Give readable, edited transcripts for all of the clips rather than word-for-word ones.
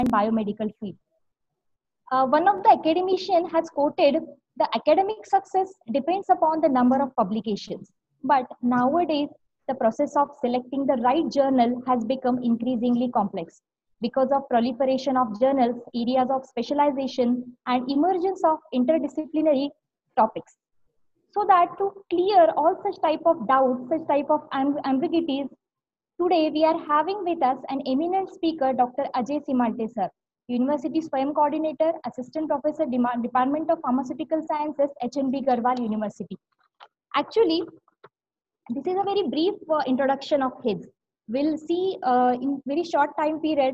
and biomedical field. One of the academician has quoted, the academic success depends upon the number of publications. But nowadays, the process of selecting the right journal has become increasingly complex because of proliferation of journals, areas of specialization, and emergence of interdisciplinary topics. So that to clear all such type of doubts, such type of ambiguities, today we are having with us an eminent speaker, Dr. Ajay Simalte sir, University Swayam Coordinator, Assistant Professor, Department of Pharmaceutical Sciences, HNB Garhwal University. Actually, this is a very brief introduction of his. We'll see in very short time period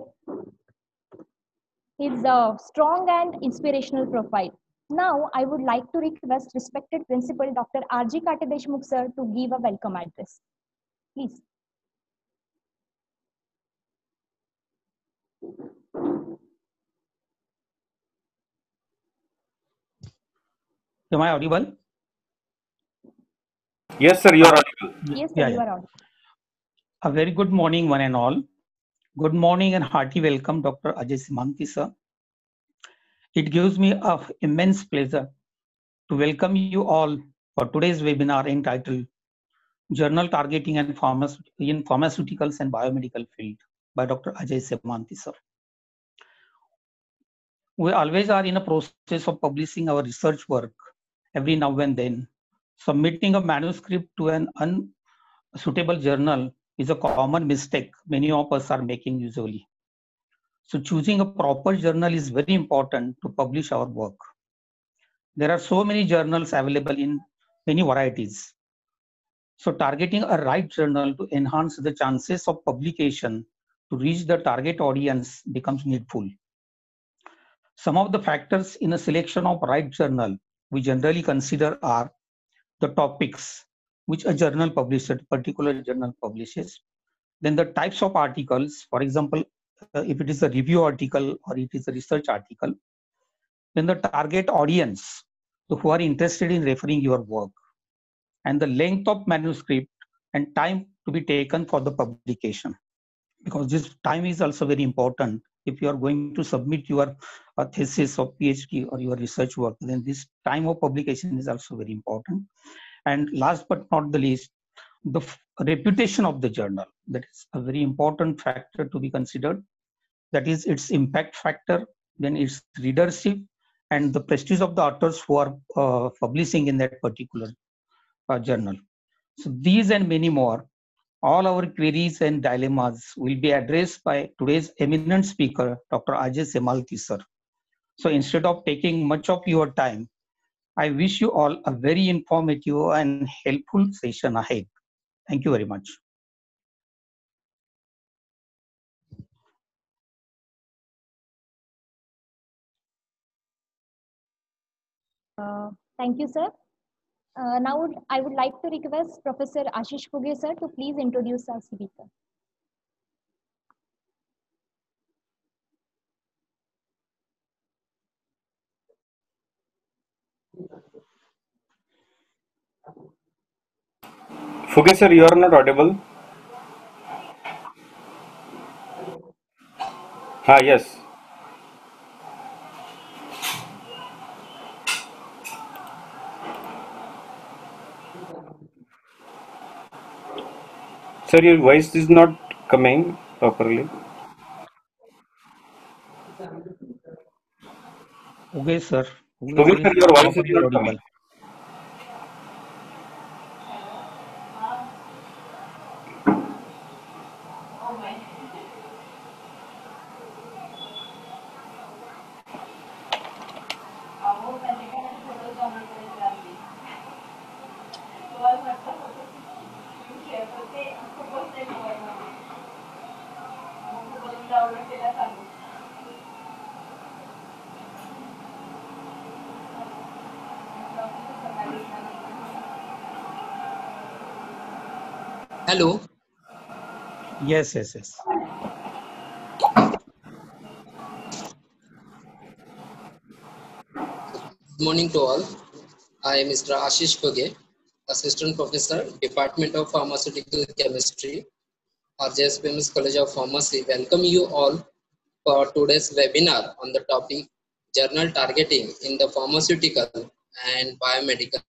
his strong and inspirational profile. Now, I would like to request respected Principal Dr. R.G. Katedeshmukh sir to give a welcome address. Please. Am I audible? Yes, sir, you are audible. Yes, sir, you are audible. A very good morning, one and all. Good morning and hearty welcome, Dr. Ajay Simalte sir. It gives me an immense pleasure to welcome you all for today's webinar entitled Journal Targeting in Pharmaceuticals and Biomedical Field by Dr. Ajay Simalte sir. We always are in a process of publishing our research work every now and then. Submitting a manuscript to an unsuitable journal is a common mistake many of us are making usually. So choosing a proper journal is very important to publish our work. There are so many journals available in many varieties. So targeting a right journal to enhance the chances of publication to reach the target audience becomes needful. Some of the factors in a selection of right journal we generally consider are the topics which a journal publishes, particular journal publishes, then the types of articles, for example, if it is a review article or it is a research article, then the target audience who are interested in referring your work, and the length of manuscript and time to be taken for the publication, because this time is also very important. If you are going to submit your thesis or PhD or your research work, then this time of publication is also very important. And last but not the least, the reputation of the journal. That is a very important factor to be considered. That is its impact factor, then its readership, and the prestige of the authors who are publishing in that particular journal. So these and many more, all our queries and dilemmas will be addressed by today's eminent speaker, Dr. Ajay Simalte sir. So instead of taking much of your time, I wish you all a very informative and helpful session ahead. Thank you very much. Thank you, sir. Now I would like to request Professor Ashish Phuge sir to please introduce our speaker. Phuge sir, you are not audible. Yes. Sir, your voice is not coming properly. Okay, sir. Phuge sir, your voice is Properly not audible. coming. Hello. Yes. Good morning to all. I am Mr. Ashish Phuge, Assistant Professor, Department of Pharmaceutical Chemistry, RJSPMS College of Pharmacy. Welcome you all for today's webinar on the topic journal targeting in the pharmaceutical and biomedical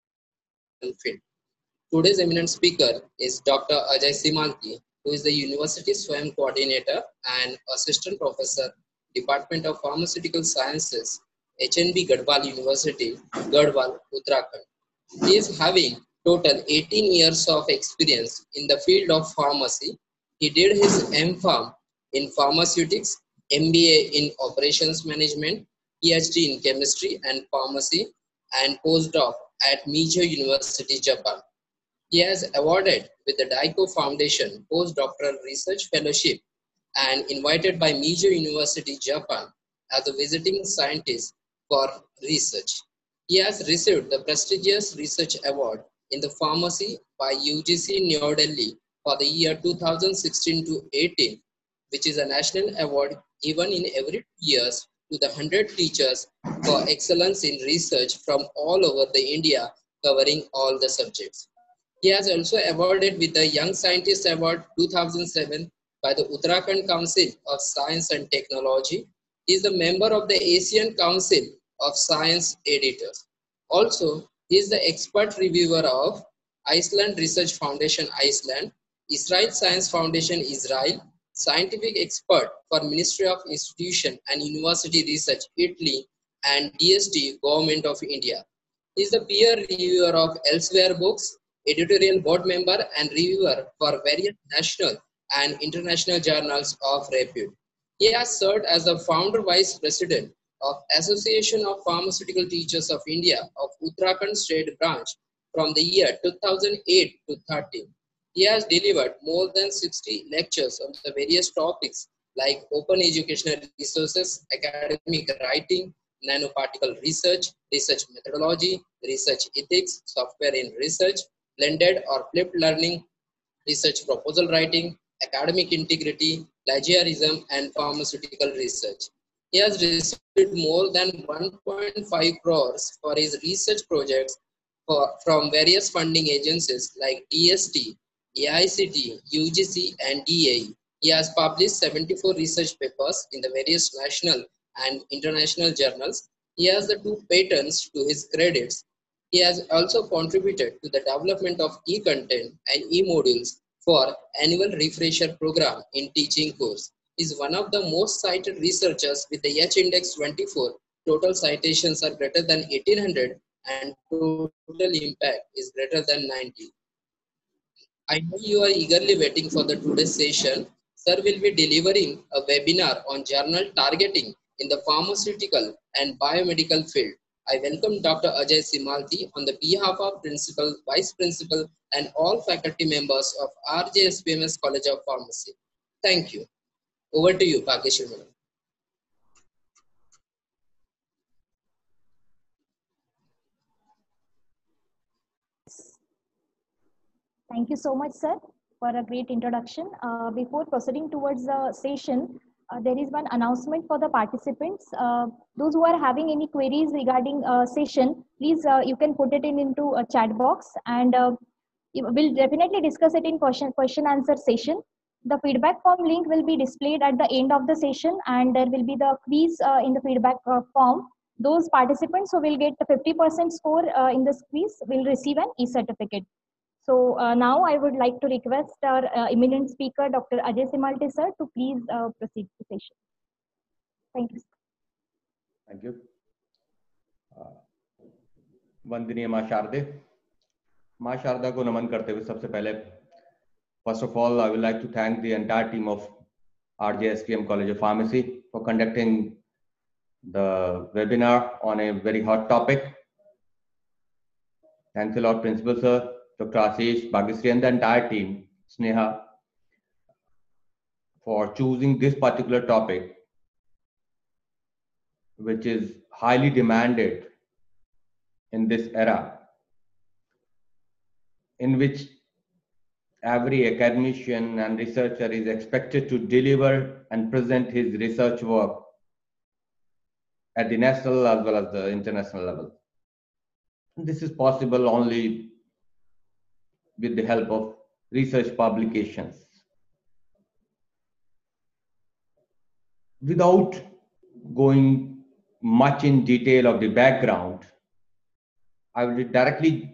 field. Today's eminent speaker is Dr. Ajay Simalki, who is the University SWAYAM Coordinator and Assistant Professor, Department of Pharmaceutical Sciences, HNB Gadwal University, Gadwal, Uttarakhand. He is having total 18 years of experience in the field of pharmacy. He did his M.Pharm in pharmaceutics, MBA in operations management, PhD in chemistry and pharmacy, and postdoc at Meiji University, Japan. He has awarded with the Daiko Foundation postdoctoral research fellowship and invited by Meiji University, Japan as a visiting scientist for research. He has received the prestigious research award in the pharmacy by UGC New Delhi for the year 2016 to 18, which is a national award given in every 2 years to the 100 teachers for excellence in research from all over the India, covering all the subjects. He has also awarded with the Young Scientist Award 2007 by the Uttarakhand Council of Science and Technology. He is the member of the Asian Council of Science Editors. Also, he is the expert reviewer of Iceland Research Foundation Iceland, Israel Science Foundation Israel, scientific expert for Ministry of Institution and University Research Italy, and DST Government of India. He is the peer reviewer of Elsewhere Books, editorial board member and reviewer for various national and international journals of repute. He has served as the founder vice president of Association of Pharmaceutical Teachers of India of Uttarakhand State Branch from the year 2008 to 13. He has delivered more than 60 lectures on the various topics like open educational resources, academic writing, nanoparticle research, research methodology, research ethics, software in research, blended or flipped learning, research proposal writing, academic integrity, plagiarism, and pharmaceutical research. He has received more than 1.5 crores for his research projects from various funding agencies like DST, AICT, UGC, and DAE. He has published 74 research papers in the various national and international journals. He has the 2 patents to his credits. He has also contributed to the development of e-content and e-modules for annual refresher program in teaching course. He is one of the most cited researchers with the H-index 24. Total citations are greater than 1800 and total impact is greater than 90. I know you are eagerly waiting for the today's session. Sir will be delivering a webinar on journal targeting in the pharmaceutical and biomedical field. I welcome Dr. Ajay Simalki on the behalf of Principal, Vice Principal, and all faculty members of RJSPMS College of Pharmacy. Thank you. Over to you, Bhageshwari Madam. Thank you so much, sir, for a great introduction. Before proceeding towards the session, there is one announcement for the participants. Those who are having any queries regarding session, please you can put it into a chat box, and we'll definitely discuss it in question answer session. The feedback form link will be displayed at the end of the session, and there will be the quiz in the feedback form. Those participants who will get the 50% score in this quiz will receive an e-certificate. So now I would like to request our eminent speaker, Dr. Ajay Simalki, sir, to please proceed the session. Thank you. Thank you. वंदनीय माँ शारदे, माँ शारदा को नमन करते हुए सबसे पहले first of all I would like to thank the entire team of RJSPM College of Pharmacy for conducting the webinar on a very hot topic. Thanks a lot, Principal Sir, Dr. Ashish, Bhageshree, and the entire team, Sneha, for choosing this particular topic, which is highly demanded in this era, in which every academician and researcher is expected to deliver and present his research work at the national as well as the international level. This is possible only with the help of research publications. without going much in detail of the background, I will be directly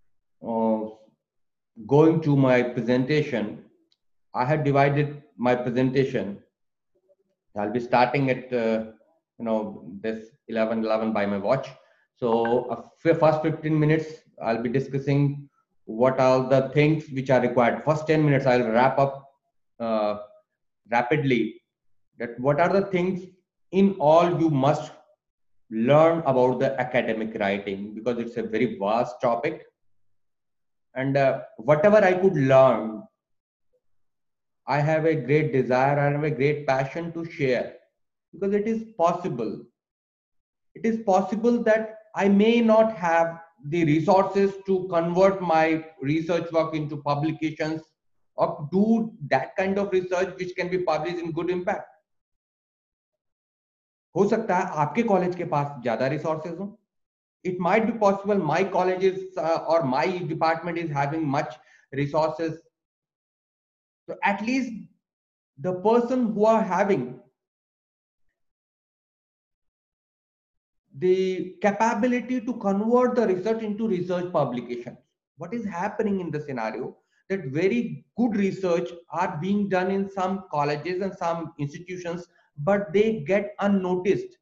going to my presentation. I had divided my presentation. I'll be starting at this 11:11 by my watch. So first 15 minutes I'll be discussing what are the things which are required. First 10 minutes I'll wrap up rapidly that what are the things in all you must learn about the academic writing, because it's a very vast topic, and whatever I could learn, I have a great desire, I have a great passion to share, because it is possible. It is possible that I may not have the resources to convert my research work into publications or do that kind of research which can be published in good impact. हो सकता है आपके college के पास ज्यादा resources हो. It might be possible my college is or my department is having much resources. So at least the person who are having the capability to convert the research into research publications. What is happening in the scenario that very good research are being done in some colleges and some institutions, but they get unnoticed.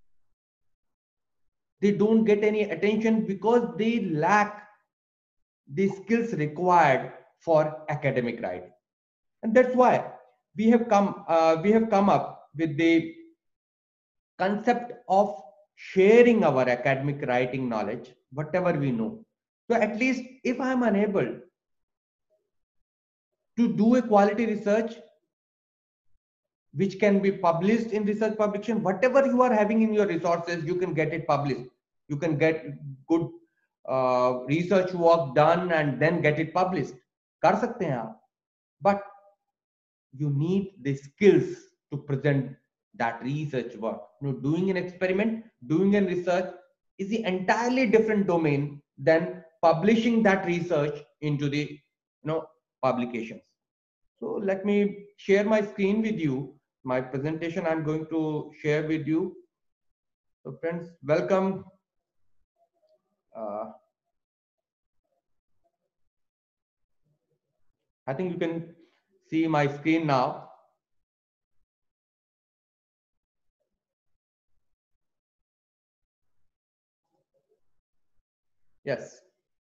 They don't get any attention because they lack the skills required for academic writing. And that's why we have come up with the concept of sharing our academic writing knowledge, whatever we know. So at least if I am unable to do a quality research which can be published in research publication, whatever you are having in your resources, you can get it published. You can get good research work done and then get it published. कर सकते हैं आप, but you need the skills to present that research work. Doing an experiment, doing a research is the entirely different domain than publishing that research into the publications. So let me share my screen with you. My presentation I'm going to share with you. So friends, welcome. I think you can see my screen now. Yes.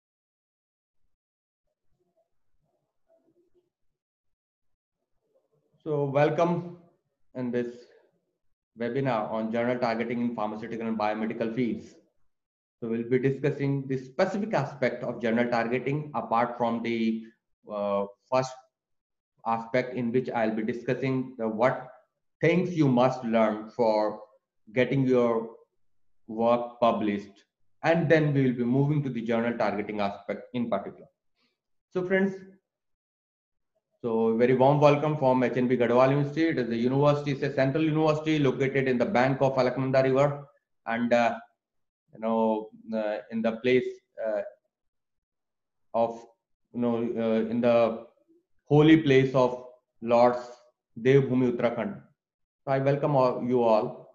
So welcome in this webinar on journal targeting in pharmaceutical and biomedical fields. So we'll be discussing the specific aspect of journal targeting apart from the first aspect in which I'll be discussing what things you must learn for getting your work published. And then we will be moving to the journal targeting aspect in particular. So friends, so very warm welcome from HNB Gadwal University. It is a university, it's a central university located in the bank of Alaknanda River, and in the place of in the holy place of Lord's Devbhoomi Uttarakhand. So I welcome you all.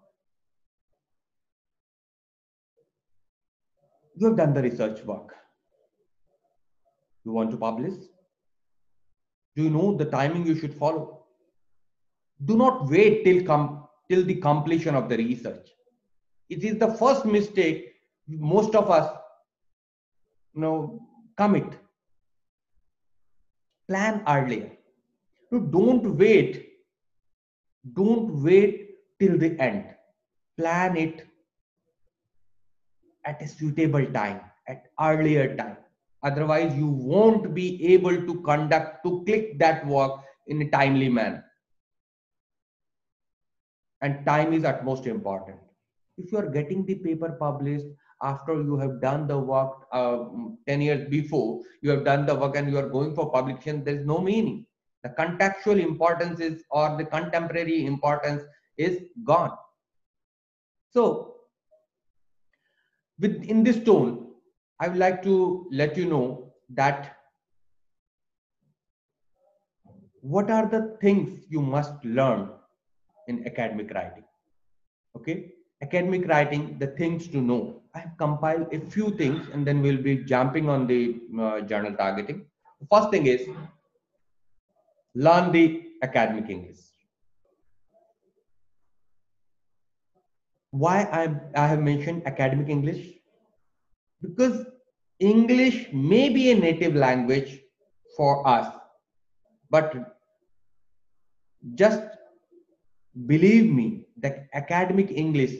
You have done the research work. You want to publish? Do you know the timing you should follow? Do not wait till the completion of the research. It is the first mistake most of us commit. Plan earlier. Don't wait till the end. Plan it at a suitable time, at earlier time. Otherwise, you won't be able to click that work in a timely manner. And time is at most important. If you are getting the paper published after you have done the work 10 years before, you have done the work and you are going for publication, there is no meaning. The contextual importance is, or the contemporary importance is gone. So, in this tone, I would like to let you know that what are the things you must learn in academic writing. Okay, academic writing, the things to know. I have compiled a few things, and then we'll be jumping on the journal targeting. The first thing is learn the academic English. Why I have mentioned academic English? Because English may be a native language for us, but just believe me that academic English,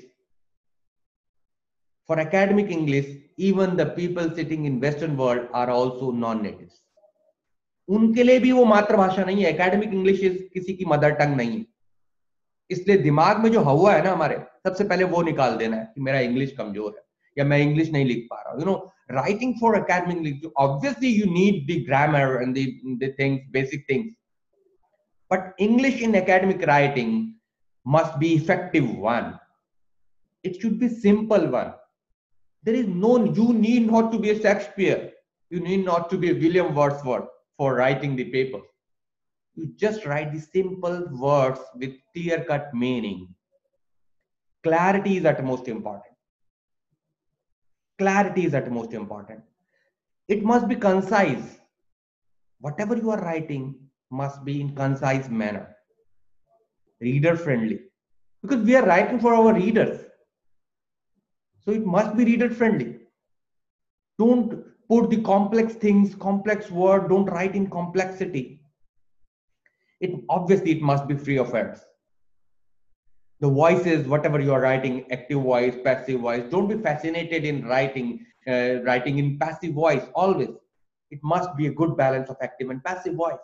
for academic English, even the people sitting in Western world are also non-natives. उनके लिए भी वो मातृभाषा नहीं है. Academic English किसी की mother tongue नहीं है. इसलिए दिमाग में जो हवा है ना हमारे, सबसे पहले वो निकाल देना है कि मेरा इंग्लिश कमजोर है या मैं इंग्लिश नहीं लिख पा रहा हूं. Writing for academic English, obviously you need the grammar and the things, basic things. But English in academic writing must be effective one. It should be simple one. There is you need not to be a Shakespeare. You need not to be a William Wordsworth for writing the paper. You just write the simple words with clear-cut meaning. Clarity is at most important. Clarity is at most important. It must be concise. Whatever you are writing must be in concise manner. Reader friendly. Because we are writing for our readers. So it must be reader friendly. Don't put the complex things, complex word, don't write in complexity. Obviously it must be free of errors. The voices, whatever you are writing, active voice, passive voice, don't be fascinated in writing in passive voice always. It must be a good balance of active and passive voice.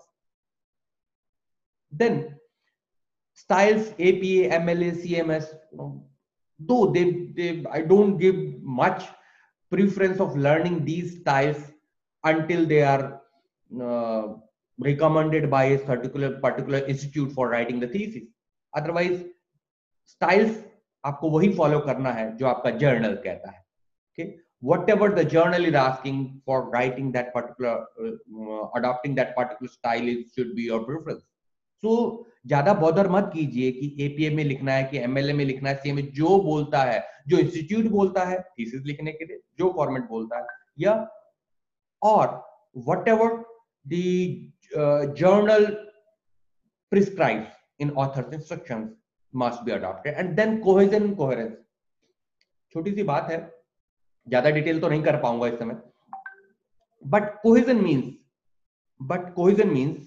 Then styles, APA, MLA, CMS, though I don't give much preference of learning these styles until they are recommended by a particular institute for writing the thesis. Otherwise, styles आपको वही follow करना है जो आपका journal कहता है. Okay, whatever the journal is asking for writing that particular, adopting that particular style should be your preference. So ज्यादा bother मत कीजिए कि एपीए में लिखना है कि एमएलए में लिखना है, सीएमए जो बोलता है, जो इंस्टीट्यूट बोलता है थीसिस लिखने के लिए, जो फॉर्मेट बोलता है, या और whatever the journal prescribes in author's instructions must be adopted. And then cohesion and coherence. छोटी सी बात है, ज्यादा डिटेल तो नहीं कर पाऊंगा इस समय, but cohesion means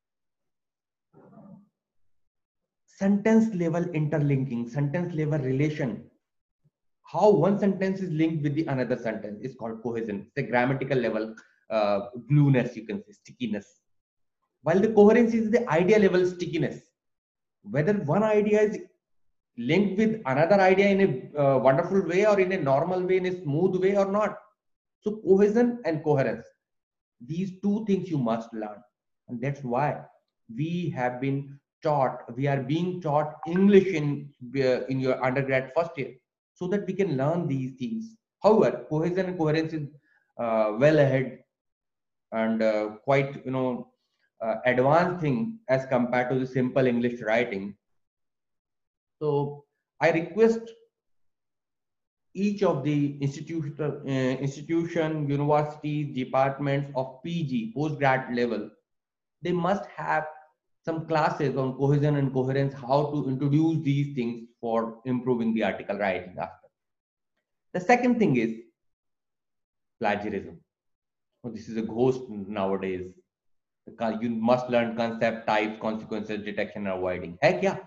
sentence level interlinking, sentence level relation. How one sentence is linked with the another sentence is called cohesion. It's a grammatical level glueness, you can say, stickiness. While the coherence is the idea level stickiness. Whether one idea is linked with another idea in a wonderful way or in a normal way, in a smooth way or not. So cohesion and coherence, these two things you must learn. And that's why we are being taught English in your undergrad first year, so that we can learn these things. However, cohesion and coherence is well ahead and quite advanced thing as compared to the simple English writing. So I request each of the institution, universities, departments of PG, postgrad level, they must have some classes on cohesion and coherence, how to introduce these things for improving the article writing aspect. The second thing is plagiarism. This is a ghost nowadays. You must learn concept, types, consequences, detection, and avoiding. Hai kya?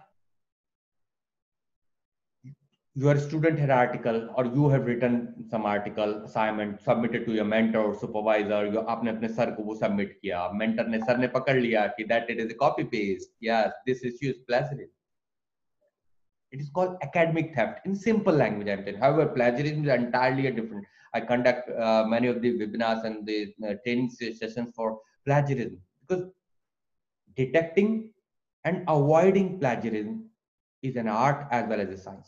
Your student had article, or you have written some article assignment, submitted to your mentor or supervisor. You आपने अपने sir को वो submit किया. Mentor ने sir ने पकड़ लिया कि that it is a copy paste. Yes, this issue is plagiarism. It is called academic theft in simple language. I'm telling. However, plagiarism is entirely a different. I conduct many of the webinars and the training sessions for plagiarism, because detecting and avoiding plagiarism is an art as well as a science.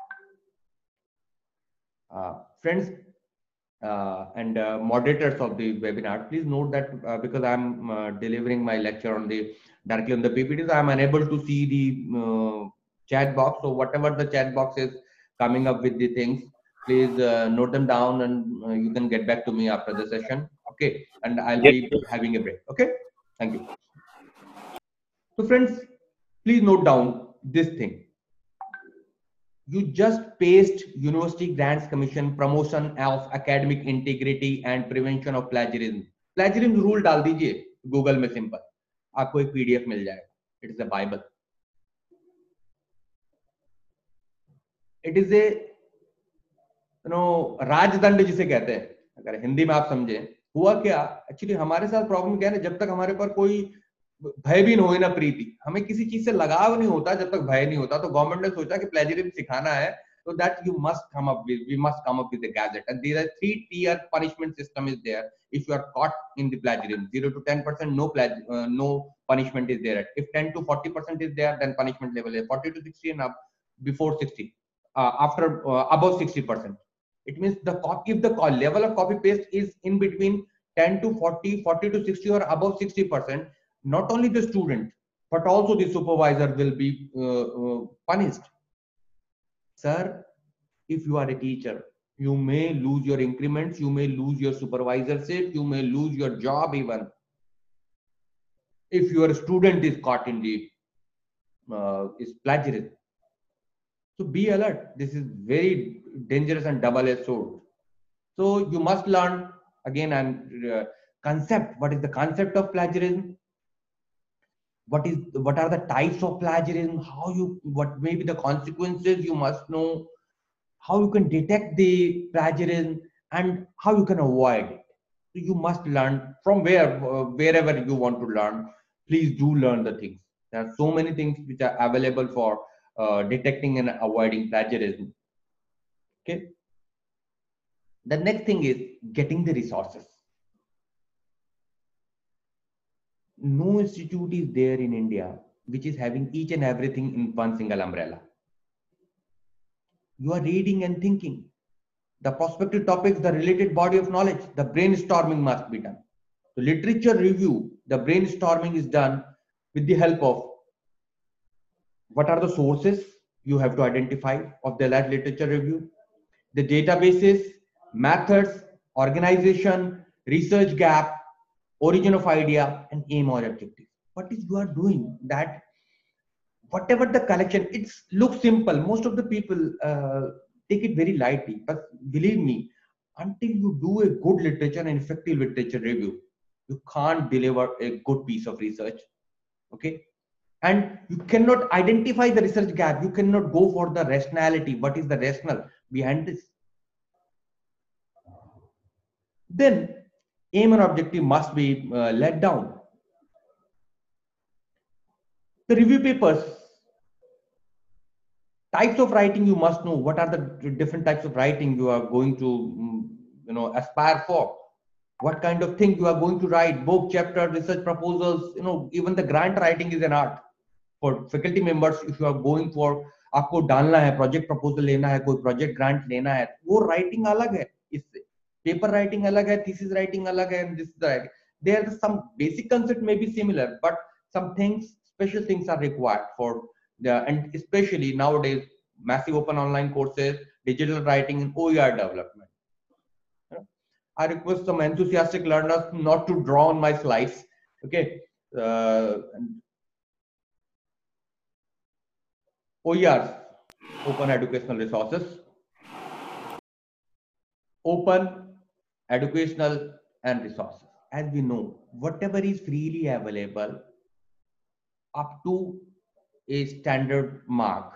Friends and moderators of the webinar, please note that because I'm delivering my lecture directly on the PPTs, I'm unable to see the chat box. So whatever the chat box is coming up with the things, please note them down, and you can get back to me after the session. Okay, and I'll Yes, be yes. having a break. Okay, thank you. So friends, please note down this thing. You just paste University Grants Commission promotion of academic integrity and prevention of plagiarism. Plagiarism rule डाल दीजिए Google में, simple आपको एक PDF मिल जाएगा. It is a Bible. It is a राजदंड जिसे कहते हैं, अगर हिंदी में आप समझे. हुआ क्या एक्चुअली हमारे साथ प्रॉब्लम क्या है ना, जब तक हमारे पर कोई भय भी हो ना प्रीति, हमें किसी चीज से लगाव नहीं होता जब तक भय नहीं होता. तो गवर्नमेंट ने सोचा कि प्लेजरिज्म सिखाना है, so that we must come up with a gadget, and there are 3-tier punishment system is there. If you are caught in the plagiarism, 0 to 10%, no punishment is there. If 10 to 40% is there, then punishment level is 40 to 60, and up before 60, after above 60%. It means if the level of copy paste is in between 10 to 40, 40 to 60, or above 60%, not only the student but also the supervisor will be punished. Sir, if you are a teacher, you may lose your increments, you may lose your supervisorship, you may lose your job even if your student is caught in the is plagiarism. So be alert. This is very dangerous and double-edged sword. So you must learn again and concept. What is the concept of plagiarism? What are the types of plagiarism? What may be the consequences? You must know how you can detect the plagiarism and how you can avoid it. So you must learn from wherever you want to learn. Please do learn the things. There are so many things which are available for detecting and avoiding plagiarism. Okay. The next thing is getting the resources. No institute is there in India which is having each and everything in one single umbrella. You are reading and thinking. The prospective topics, the related body of knowledge, the brainstorming must be done. The literature review, the brainstorming is done with the help of what are the sources you have to identify of the literature review, the databases, methods, organization, research gap, origin of idea, and aim or objective. What is you are doing that? Whatever the collection, it looks simple. Most of the people take it very lightly, but believe me, until you do a good literature and effective literature review, you can't deliver a good piece of research. Okay, and you cannot identify the research gap. You cannot go for the rationality. What is the rationale behind this? Then aim and objective must be let down. The review papers, types of writing, you must know what are the different types of writing you are going to aspire for. What kind of thing you are going to write, book, chapter, research proposals, even the grant writing is an art. For faculty members, if you are going for आपको डालना है project proposal लेना है, कोई project grant लेना है, वो writing अलग है, इससे पेपर राइटिंग अलग है, थीसिस राइटिंग अलग है, and this is the there are some basic concept may be similar, but some things, special things are required for the, and especially nowadays massive open online courses, digital writing, and OER development. I request some enthusiastic learners not to draw on my slides. Okay. OERs, open educational resources, open educational and resources. As we know, whatever is freely available up to a standard mark,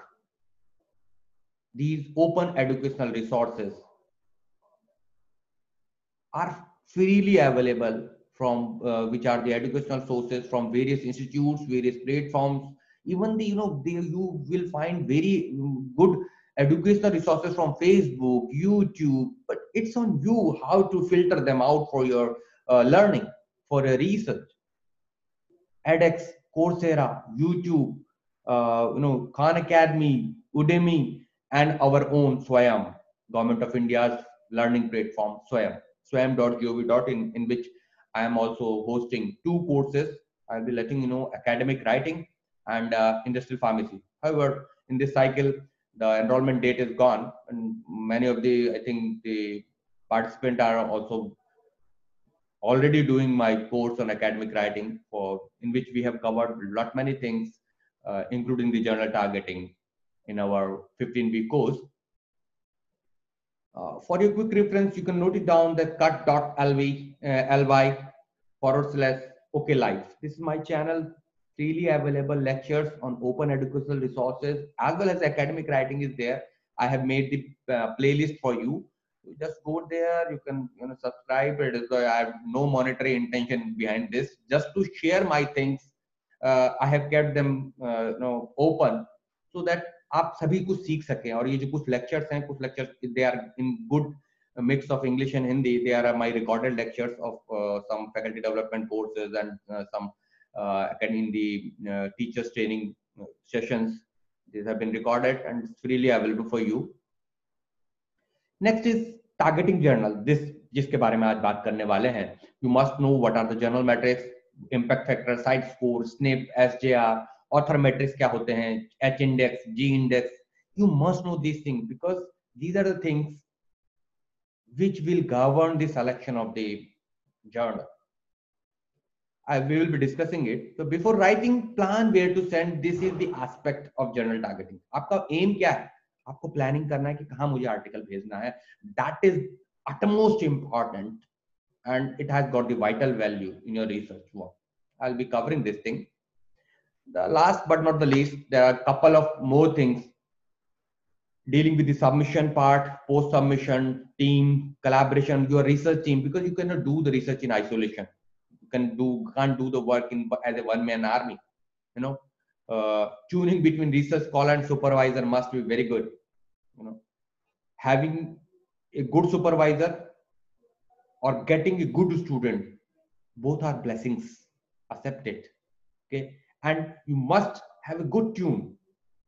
these open educational resources are freely available from which are the educational sources from various institutes, various platforms. Even you will find very good educational resources from Facebook, YouTube, but it's on you how to filter them out for your learning, for a research. edX, Coursera, YouTube, Khan Academy, Udemy, and our own Swayam, Government of India's learning platform, Swayam, swayam.gov.in, in which I am also hosting 2 courses. I'll be letting you know academic writing and industrial pharmacy. However, in this cycle, the enrollment date is gone, and many of the, I think the participants are also already doing my course on academic writing, in which we have covered many things, including the journal targeting in our 15-week course. For your quick reference, you can note it down that cut.ly/OK-Lives. This is my channel, freely available lectures on open educational resources as well as academic writing is there. I have made the playlist for you. You just go there, you can subscribe. I have no monetary intention behind this, just to share my things. I have kept them open so that आप सभी कुछ सीख सकें. और ये जो कुछ lectures हैं, कुछ lectures they are in good mix of English and Hindi. They are my recorded lectures of some faculty development courses and some in the teachers training sessions. These have been recorded and it's freely available for you. Next is targeting journal. This जिसके बारे में आज बात करने वाले हैं. You must know what are the journal metrics, impact factor, site score, SNP, SJR, author metrics क्या होते हैं, H index, G index. You must know these things because these are the things which will govern the selection of the journal. We will be discussing it. So before writing, plan where to send. This is the aspect of journal targeting. आपका aim क्या है? आपको planning करना है कि कहाँ मुझे article भेजना है. That is utmost important, and it has got the vital value in your research work. I'll be covering this thing. The last but not the least, there are a couple of more things dealing with the submission part, post-submission, team, collaboration, your research team, because you cannot do the research in isolation. You can't do the work as a one-man army. Tuning between research scholar and supervisor must be very good. Having a good supervisor or getting a good student, both are blessings. Accept it. Okay, and you must have a good tune.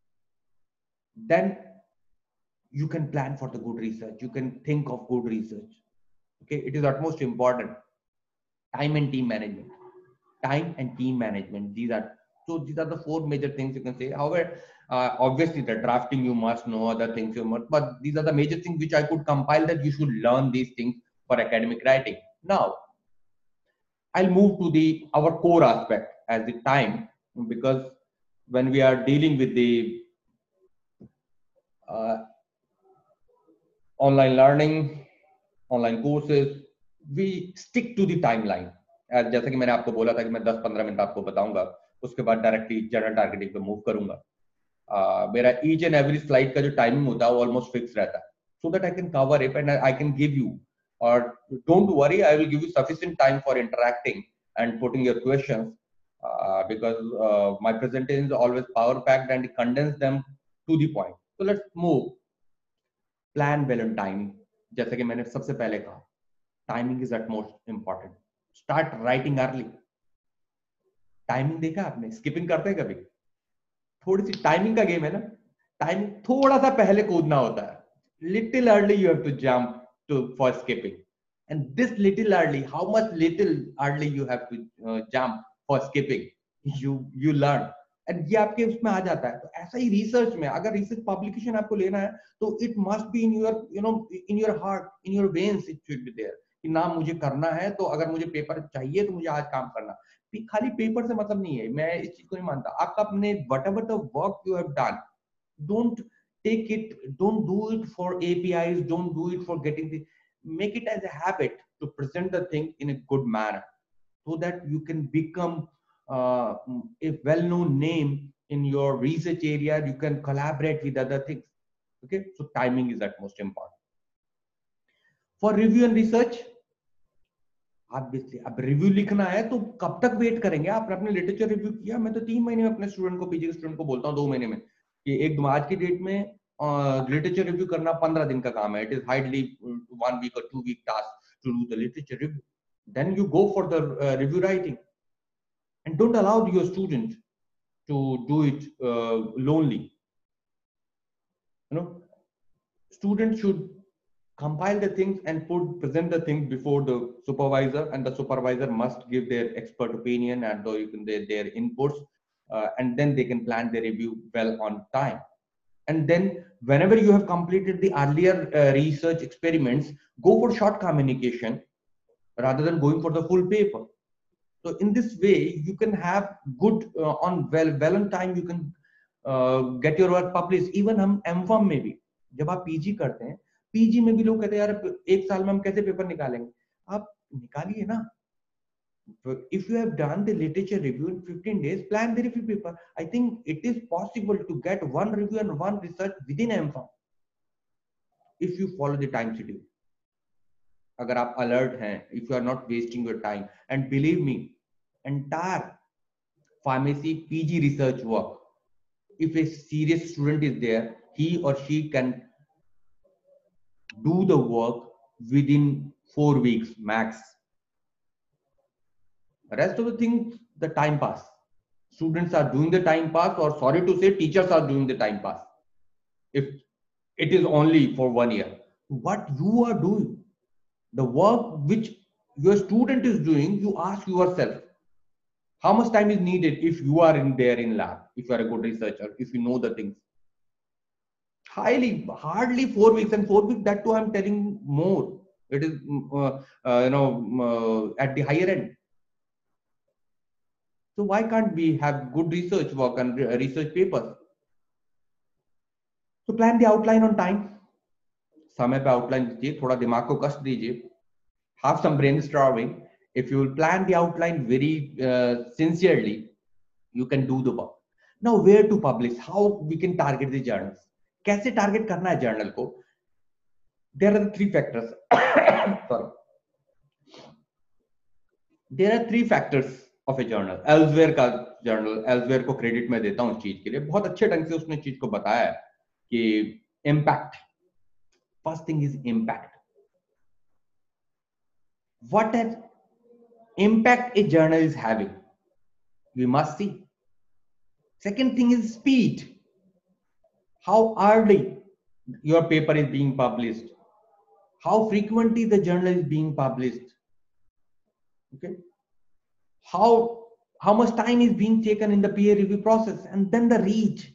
Then you can plan for the good research. You can think of good research. Okay, it is utmost important. Time and team management. Time and team management. These are the four major things you can say. However, obviously the drafting you must know, other things you must, but these are the major things which I could compile that you should learn these things for academic writing. Now, I'll move to our core aspect as the time, because when we are dealing with the online learning, online courses, we stick to the timeline. जैसे कि मैंने आपको बोला था कि मैं 10-15 minute आपको बताऊंगा, उसके बाद डायरेक्टली जनरल टारगेटिंग पे मूव करूंगा. मेरा ईच एंड एवरी स्लाइड का जो टाइमिंग होता है वो ऑलमोस्ट फिक्स रहता है, so that I can cover it and I can give you, or don't worry, I will give you sufficient time for interacting and putting your questions, because my presentation is always power packed and condense them to the point. So let's move. Plan well on time. जैसे कि मैंने सबसे पहले कहा, timing is at most important. Start writing early. Timing देखा आपने? Skipping करते हैं कभी? थोड़ी सी टाइमिंग का गेम है ना. टाइमिंग थोड़ा सा पहले कूदना होता है. Little early you have to jump for skipping, and this little early, how much little early you have to jump for skipping, you learn, and ये आपके उसमें आ जाता है. तो ऐसा ही रिसर्च में, अगर रिसर्च पब्लिकेशन आपको लेना है तो it must be in your in your heart, in your veins, it should be there कि ना मुझे करना है, तो अगर मुझे पेपर चाहिए तो मुझे आज काम करना. खाली पेपर से मतलब नहीं है, मैं इस चीज को नहीं मानता. आपका अपने whatever the work you have done, don't take it, don't do it for APIs, don't do it for getting make it as a habit to present the thing in a good manner, so that you can become a well-known name in your research area. You can collaborate with other things. Okay, so timing is at most important. For review and research, obviously अब review लिखना है तो कब तक wait करेंगे? आपने अपने literature review किया, मैं तो 3 महीने में अपने स्टूडेंट को, पीजी के स्टूडेंट को बोलता हूँ 2 महीने में कि आज की डेट में लिटरेचर रिव्यू करना 15 दिन का काम है. It is hardly 1 week or 2 week task to do the literature review. Then you go for the review writing, and don't allow your student to do it lonely. Students should compile the things and present the things before the supervisor, and the supervisor must give their expert opinion and their inputs, and then they can plan the review well on time. And then whenever you have completed the earlier research experiments, go for short communication rather than going for the full paper. So in this way, you can have good well on time. You can get your work published. Even हम M.Pharm में भी जब आप PG करते हैं, PG में भी लोग कहते हैं यार एक साल में हम कैसे पेपर निकालेंगे? आप निकालिए ना. If you have done the literature review in 15 days, plan the review paper. I think it is possible to get one review and one research within M.Pharm if you follow the time schedule. अगर आप alert हैं, if you are not wasting your time, and believe me, entire pharmacy PG research work, if a serious student is there, he or she can do the work within 4 weeks max. The rest of the things, the time pass. Students are doing the time pass, or sorry to say, teachers are doing the time pass. If it is only for 1 year, what you are doing, the work which your student is doing, you ask yourself, how much time is needed if you are in there in lab, if you are a good researcher, if you know the things. Hardly 4 weeks, and 4 weeks, that too I'm telling more. It is, at the higher end. So why can't we have good research work and research papers? So plan the outline on time. समय पे outline दीजिए, थोड़ा दिमाग को कष्ट दीजिए. Have some brainstorming. If you will plan the outline very sincerely, you can do the work. Now, where to publish? How we can target the journals? कैसे target करना है journal को? There are 3 factors. Sorry. There are 3 factors of a journal. Elsewhere का journal, Elsewhere को credit मैं देता हूँ इस चीज के लिए. बहुत अच्छे ढंग से उसने चीज को बताया है कि impact. First thing is impact. What an impact a journal is having, we must see. Second thing is speed. How early your paper is being published. How frequently the journal is being published. Okay. How much time is being taken in the peer review process, and then the reach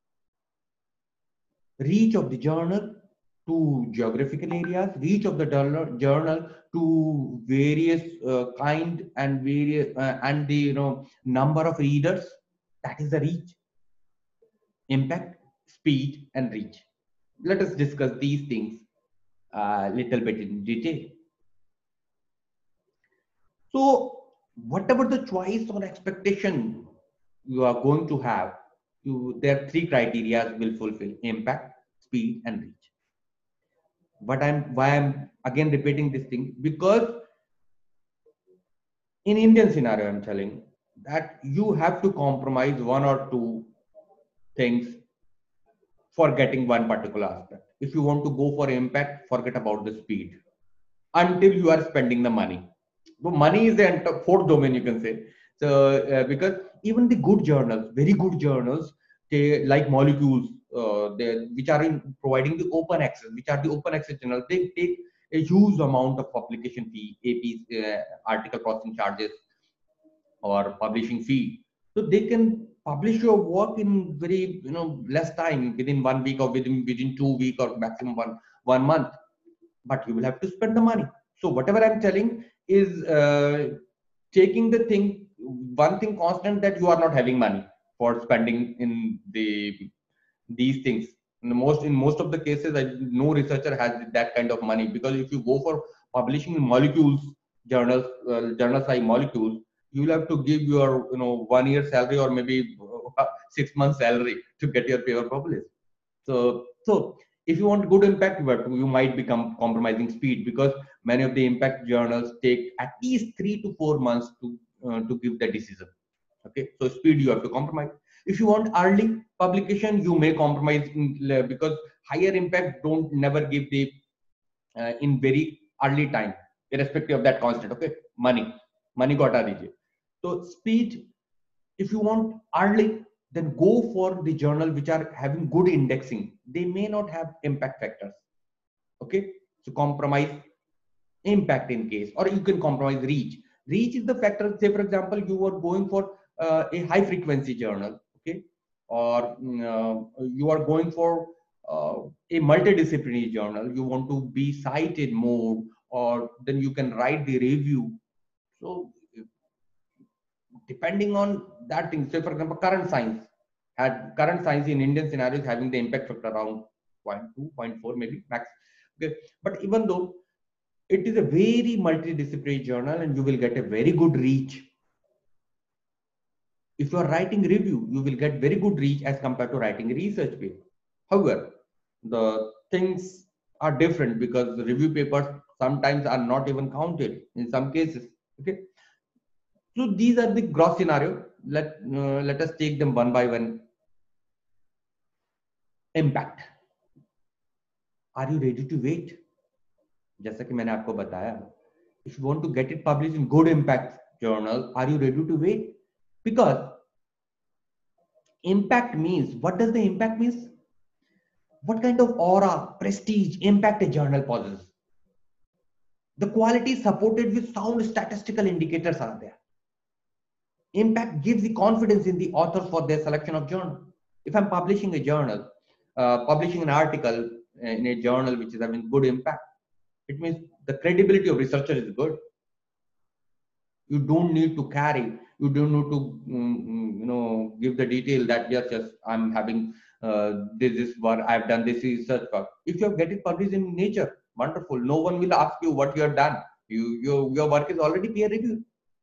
of the journal to geographical areas, reach of the journal to various kind and various and the number of readers. That is the reach, impact, speed, and reach. Let us discuss these things little bit in detail. So whatever the choice or expectation you are going to have, there are 3 criteria will fulfill: impact, speed, and reach. Why I'm again repeating this thing, because in Indian scenario, I'm telling that you have to compromise 1 or 2 things for getting one particular aspect. If you want to go for impact, forget about the speed until you are spending the money. So money is the 4th domain, you can say. So because even the good journals, very good journals, they like molecules, which are providing the open access, which are the open access journals, they take a huge amount of publication fee, APs, article processing charges, or publishing fee. So they can publish your work in very less time, within 1 week or within 2 weeks or maximum one month. But you will have to spend the money. So whatever I'm telling is taking the thing, one thing constant, that you are not having money for spending in these things. In most of the cases, no researcher has that kind of money, because if you go for publishing molecules journals like molecules, you will have to give your 1 year salary or maybe 6 months salary to get your paper published. So if you want good impact, you might become compromising speed, because many of the impact journals take at least 3 to 4 months to give the decision. Okay, so speed you have to compromise. If you want early publication, you may compromise because higher impact don't never give the in very early time, irrespective of that constant. Okay, money को हटा दीजिए. So speed, if you want early, then go for the journal which are having good indexing. They may not have impact factors. Okay, so compromise impact in case, or you can compromise reach. Reach is the factor. Say for example, you are going for a high frequency journal. Okay, or you are going for a multidisciplinary journal, you want to be cited more, or then you can write the review. So depending on that thing, say for example, current science in Indian scenarios having the impact factor around 0.2, 0.4 maybe max. Okay, but even though it is a very multidisciplinary journal and you will get a very good reach. If you are writing review, you will get very good reach as compared to writing a research paper. However, the things are different because the review papers sometimes are not even counted in some cases. Okay, so these are the gross scenario. Let us take them one by one. Impact. Are you ready to wait? जैसा कि मैंने आपको बताया, if you want to get it published in good impact journal, are you ready to wait? Because impact means, what does the impact means? What kind of aura, prestige, impact a journal possesses? The quality is supported with sound statistical indicators are there. Impact gives the confidence in the authors for their selection of journal. If I'm publishing a journal, publishing an article in a journal which is having good impact, it means the credibility of researcher is good. You don't need to carry, you don't need to give the detail that yes, I'm having this work, I've done this research work. If you get it published in Nature, wonderful. No one will ask you what you have done. Your work is already peer reviewed.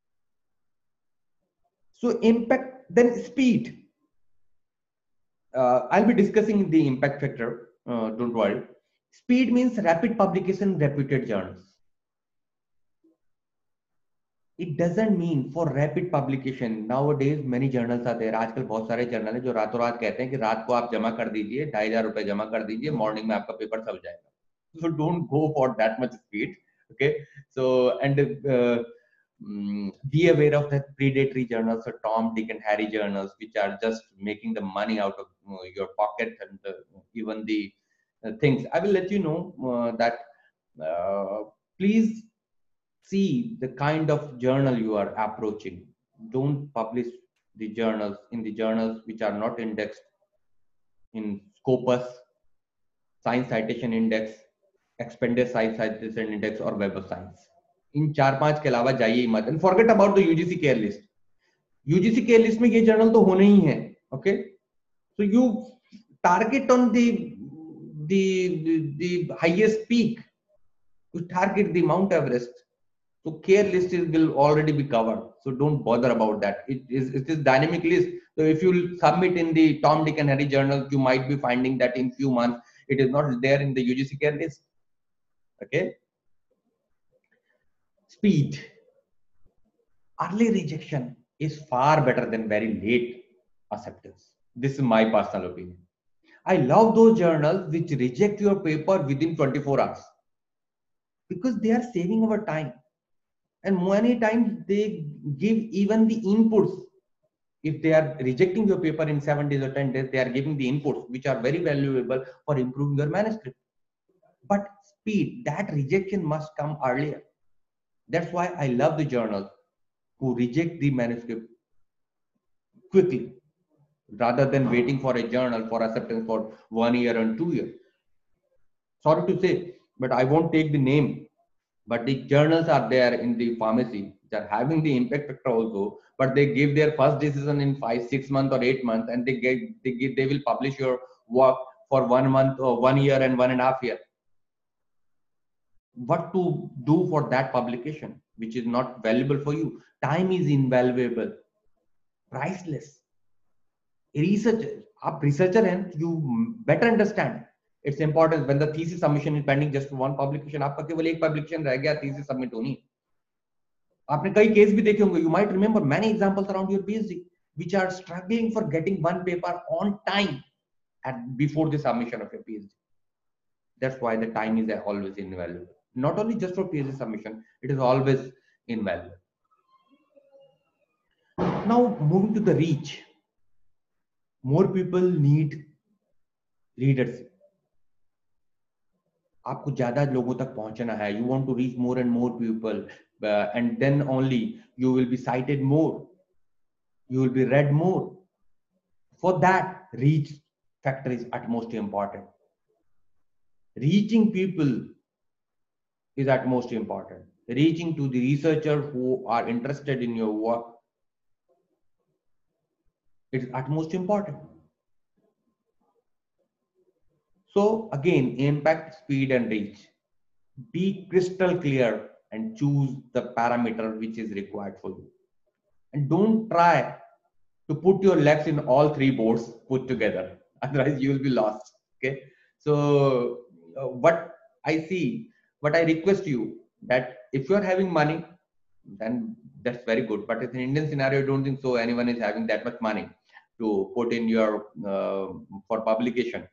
So impact, then speed. I'll be discussing the impact factor. Don't worry. Speed means rapid publication in reputed journals. It doesn't mean for rapid publication. Nowadays many journals are there. आजकल बहुत सारे journal हैं जो रातों रात कहते हैं कि रात को आप जमा कर दीजिए, 2,500 रुपए जमा कर दीजिए, मॉर्निंग में आपका पेपर छप जाएगा. So don't go for that much speed. Okay. So and be aware of that predatory journals or Tom, Dick and Harry journals, which are just making the money out of your pocket and even the things. I will let you know that please see the kind of journal you are approaching. Don't publish the journals in the journals which are not indexed in Scopus, Science Citation Index, Expanded Science Citation Index or Web of Science. इन 4-5 के अलावा जाइए मत. And forget about the UGC care list. UGC care list में ये journal तो होने ही हैं. Okay, so you target on the highest peak. You target the Mount Everest. So care list will already be covered. So don't bother about that. It is dynamic list. So if you submit in the Tom, Dick and Harry journal, you might be finding that in few months it is not there in the UGC care list. Okay. Speed. Early rejection is far better than very late acceptance. This is my personal opinion. I love those journals which reject your paper within 24 hours because they are saving our time. And many times they give even the inputs. If they are rejecting your paper in 7 days or 10 days, they are giving the inputs which are very valuable for improving your manuscript. But speed, that rejection must come earlier. That's why I love the journals who reject the manuscript quickly rather than waiting for a journal for acceptance for 1 year and 2 years. Sorry to say, but I won't take the name. But the journals are there in the pharmacy. They are having the impact factor also, but they give their first decision in 5, 6 months or 8 months, and they will publish your work for 1 month or 1 year and 1.5 years. What to do for that publication, which is not valuable for you? Time is invaluable, priceless. Researcher, आप researcher हैं, you better understand its importance. When the thesis submission is pending just for one publication, आपका केवल एक publication रह गया, thesis submit होनी. आपने कई case भी देखे होंगे. You might remember many examples around your PhD which are struggling for getting one paper on time before the submission of your PhD. That's why the time is always invaluable. Not only just for PhD submission, it is always invaluable. Now moving to the reach. More people need readership. आपको ज्यादा लोगों तक पहुंचना है. You want to reach more and more people, and then only you will be cited more. You will be read more. For that, reach factor is utmost important. Reaching people is utmost important. Reaching to the researcher who are interested in your work is utmost important. So again, impact, speed, and reach. Be crystal clear and choose the parameter which is required for you. And don't try to put your legs in all three boards put together. Otherwise, you will be lost. Okay. So what I request you that if you are having money, then that's very good. But in an Indian scenario, I don't think so. Anyone is having that much money to put in your for publication.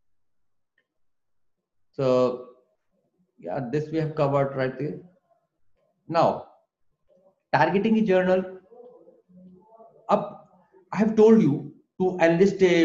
So yeah, this we have covered right there. Now, targeting a journal. Up, I have told you to enlist a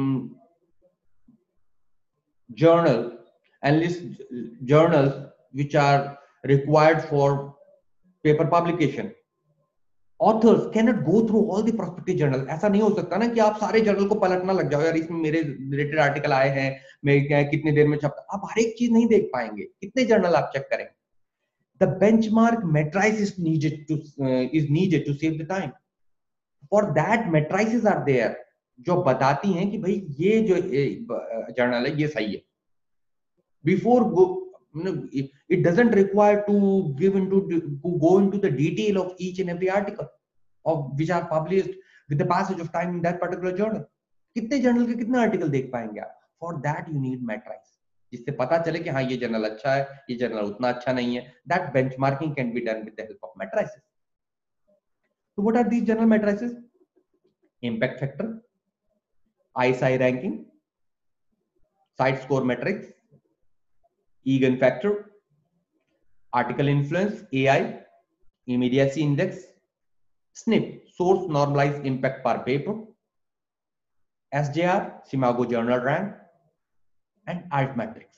enlist journals which are required for paper publication. Authors cannot go through all the prospective journals. ऐसा नहीं हो सकता ना कि आप सारे journal को पलटना लग जाओ यार, इसमें मेरे रिलेटेड आर्टिकल आए हैं, मैं कितनी देर में छपता, आप हर एक चीज नहीं देख पाएंगे. कितने जर्नल आप चेक करेंगे? The benchmark matrice is needed to save the time. For that, matrices are there जो बताती हैं कि भाई ये जो जर्नल है ये सही है. Before it doesn't require to go into the detail of each and every article of which are published with the passage of time in that particular journal. कितने जर्नल के कितने आर्टिकल देख पाएंगे आप? For that you need matrice, जिससे पता चले कि हाँ ये जर्नल अच्छा है, ये जर्नल उतना अच्छा नहीं है. That benchmarking can be done with the help of matrices. So what are these journal matrices? Impact factor, ISI ranking, site score matrix, Egan factor, article influence, AI, immediacy index, SNP, source normalized impact per paper, SJR, Simago journal rank, and alt matrix.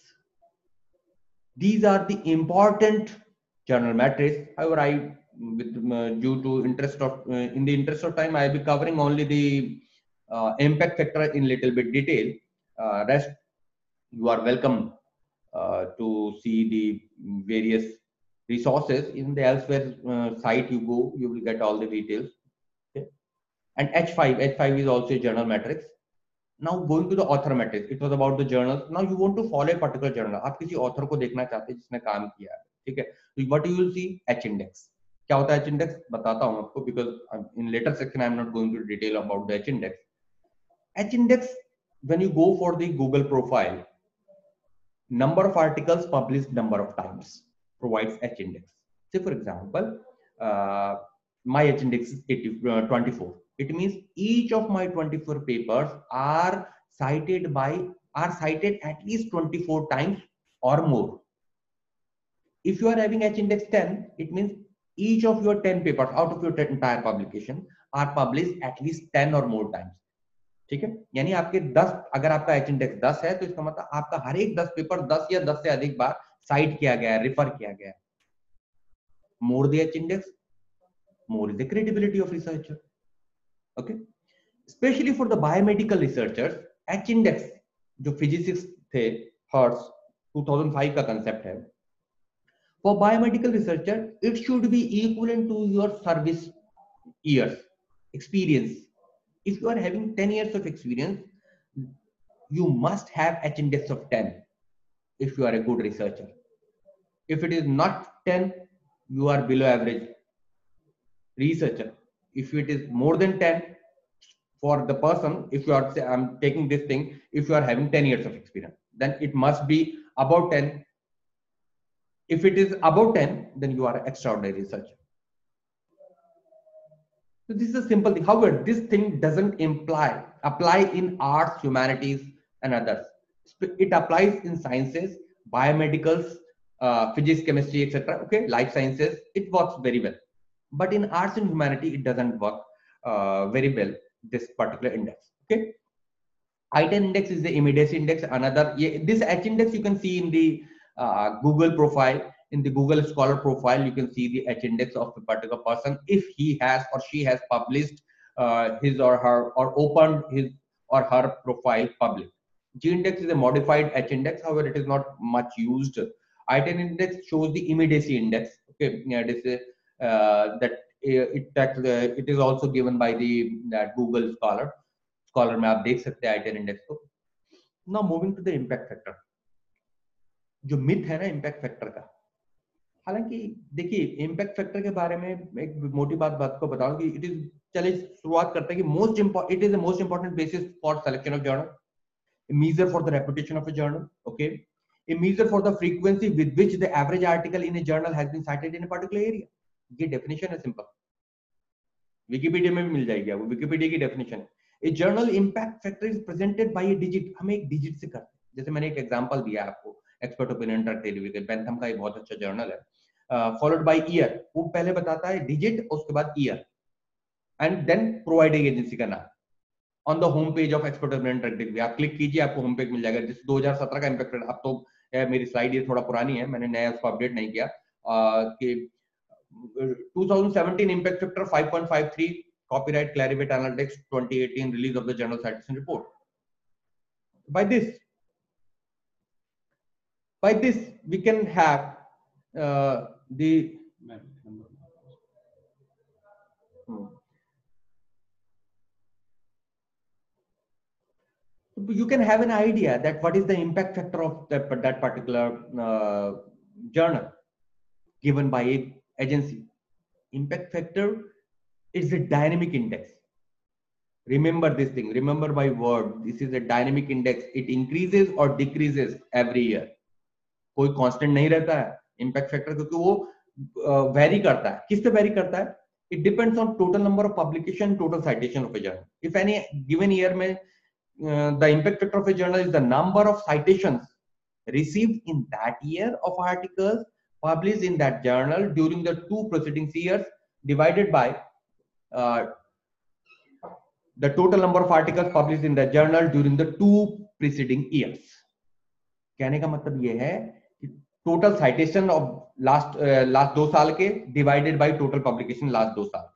These are the important journal metrics. However, due to in the interest of time, I will be covering only the impact factor in little bit detail. Rest, you are welcome to see the various resources in the elsewhere site. You go, you will get all the details. Okay. And H5 is also a journal matrix. Now going to the author matrix, it was about the journals. Now you want to follow a particular journal. आप किसी author को देखना चाहते हैं जिसने काम किया है, ठीक है? So what you will see, H index. क्या होता है H index? बताता हूँ आपको, because in later section I am not going to detail about the H index. H index, when you go for the Google profile, number of articles published number of times provides H index. Say for example, my H index is 24. It means each of my 24 papers are cited at least 24 times or more. If you are having H index 10, it means each of your 10 papers out of your entire publication are published at least 10 or more times. ठीक है, यानी आपके 10, अगर आपका H index 10 है तो इसका मतलब आपका हर एक 10 पेपर 10 या 10 से अधिक बार साइट किया गया है, रेफर किया गया है. More the H index, more is the credibility of researcher. Okay, especially for the biomedical researchers, H index जो physicists थे, Hertz 2005 का concept है. For biomedical researcher, it should be equivalent to your service years experience. If you are having 10 years of experience, you must have H index of 10 if you are a good researcher. If it is not 10, you are below average researcher. If it is more than 10, for the person, if you are, say, I'm taking this thing, if you are having 10 years of experience, then it must be about 10. If it is above 10, then you are an extraordinary researcher. So this is a simple thing. However, this thing doesn't apply in arts, humanities, and others. It applies in sciences, biomedicals, physics, chemistry, etc. Okay, life sciences, it works very well. But in arts and humanity, it doesn't work very well, this particular index. Okay, I10 index is the immediacy index. Another, this H index you can see in the Google profile. In the Google Scholar profile, you can see the H index of a particular person if he has or she has published his or her or opened his or her profile public. G index is a modified H index, however it is not much used. I10 index shows the immediacy index. Okay, yeah, this is it is also given by the Google Scholar में आप देख सकते हैं I10 index को. Now moving to the impact factor. जो myth है ना impact factor का, हालांकि देखिए इम्पैक्ट फैक्टर के बारे में एक मोटी बात को बताऊं कि इट इज, चलिए शुरुआत करते हैं कि it is the most important basis for selection of journal, a measure for the reputation of a journal, okay, a measure for the frequency with which the average article in a journal has been cited in a particular area. ये definition है simple, Wikipedia में भी मिल जाएगी आपको, Wikipedia की definition है. A journal impact factor is presented by a digit. हम एक डिजिट से करते हैं, जैसे मैंने एक एग्जांपल दिया आपको, expert opinion drug derivative, Bentham का एक बहुत अच्छा जर्नल है, फॉलोड बाय ईयर. वो पहले बताता है डिजिट, उसके बाद year, and then providing agency का नाम. On the home page of expert opinion drug derivative आप क्लिक कीजिए, आपको होम पेज मिल जाएगा. जैसे 2017 का इम्पैक्ट, अब तो मेरी स्लाइड ये थोड़ा पुरानी है, मैंने नया उसको अपडेट नहीं किया, कि 2017 impact factor 5.53, copyright Clarivate Analytics 2018 release of the journal citation report. By this we can have you can have an idea that what is the impact factor of that particular journal given by a agency. Impact factor is a dynamic index. Remember this thing, remember my word, this is a dynamic index. It increases or decreases every year. कोई constant नहीं रहता है impact factor, क्योंकि वो very करता है. किससे vary करता है? It depends on total number of publication, total citation of a journal. If any given year में the impact factor of a journal is the number of citations received in that year of articles published in that journal during the 2 preceding years divided by the total number of articles published in the journal during the 2 preceding years. कहने का मतलब ये है कि total citation of last 2 साल के divided by total publication last 2 साल.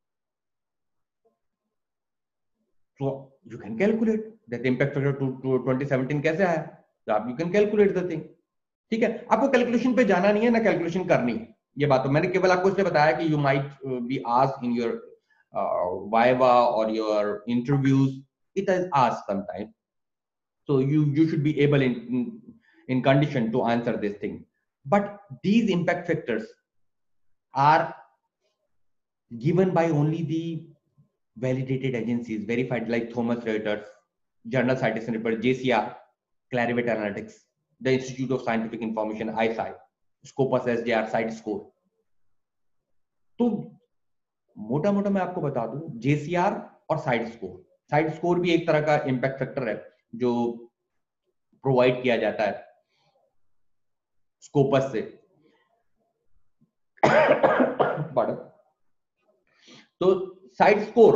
So you can calculate that impact factor to 2017 कैसे आया, तो आप you can calculate the thing. ठीक है, आपको कैलकुलेशन पे जाना नहीं है ना कैलकुलेशन करनी है, ये बात तो मैंने केवल आपको इसलिए बताया कि you might be asked in your viva or your interviews, it is asked sometimes, so you should be able in condition to answer this thing. But these impact factors are given by only the validated agencies, verified, like Thomson Reuters, Journal Citation Report, JCR, Clarivate Analytics, the Institute of Scientific Information, ISI, Scopus SJR, CiteScore. तो मोटा मोटा मैं आपको बता दूं, JCR और CiteScore भी एक तरह का इम्पैक्ट फैक्टर है जो प्रोवाइड किया जाता है स्कोपस से. तो CiteScore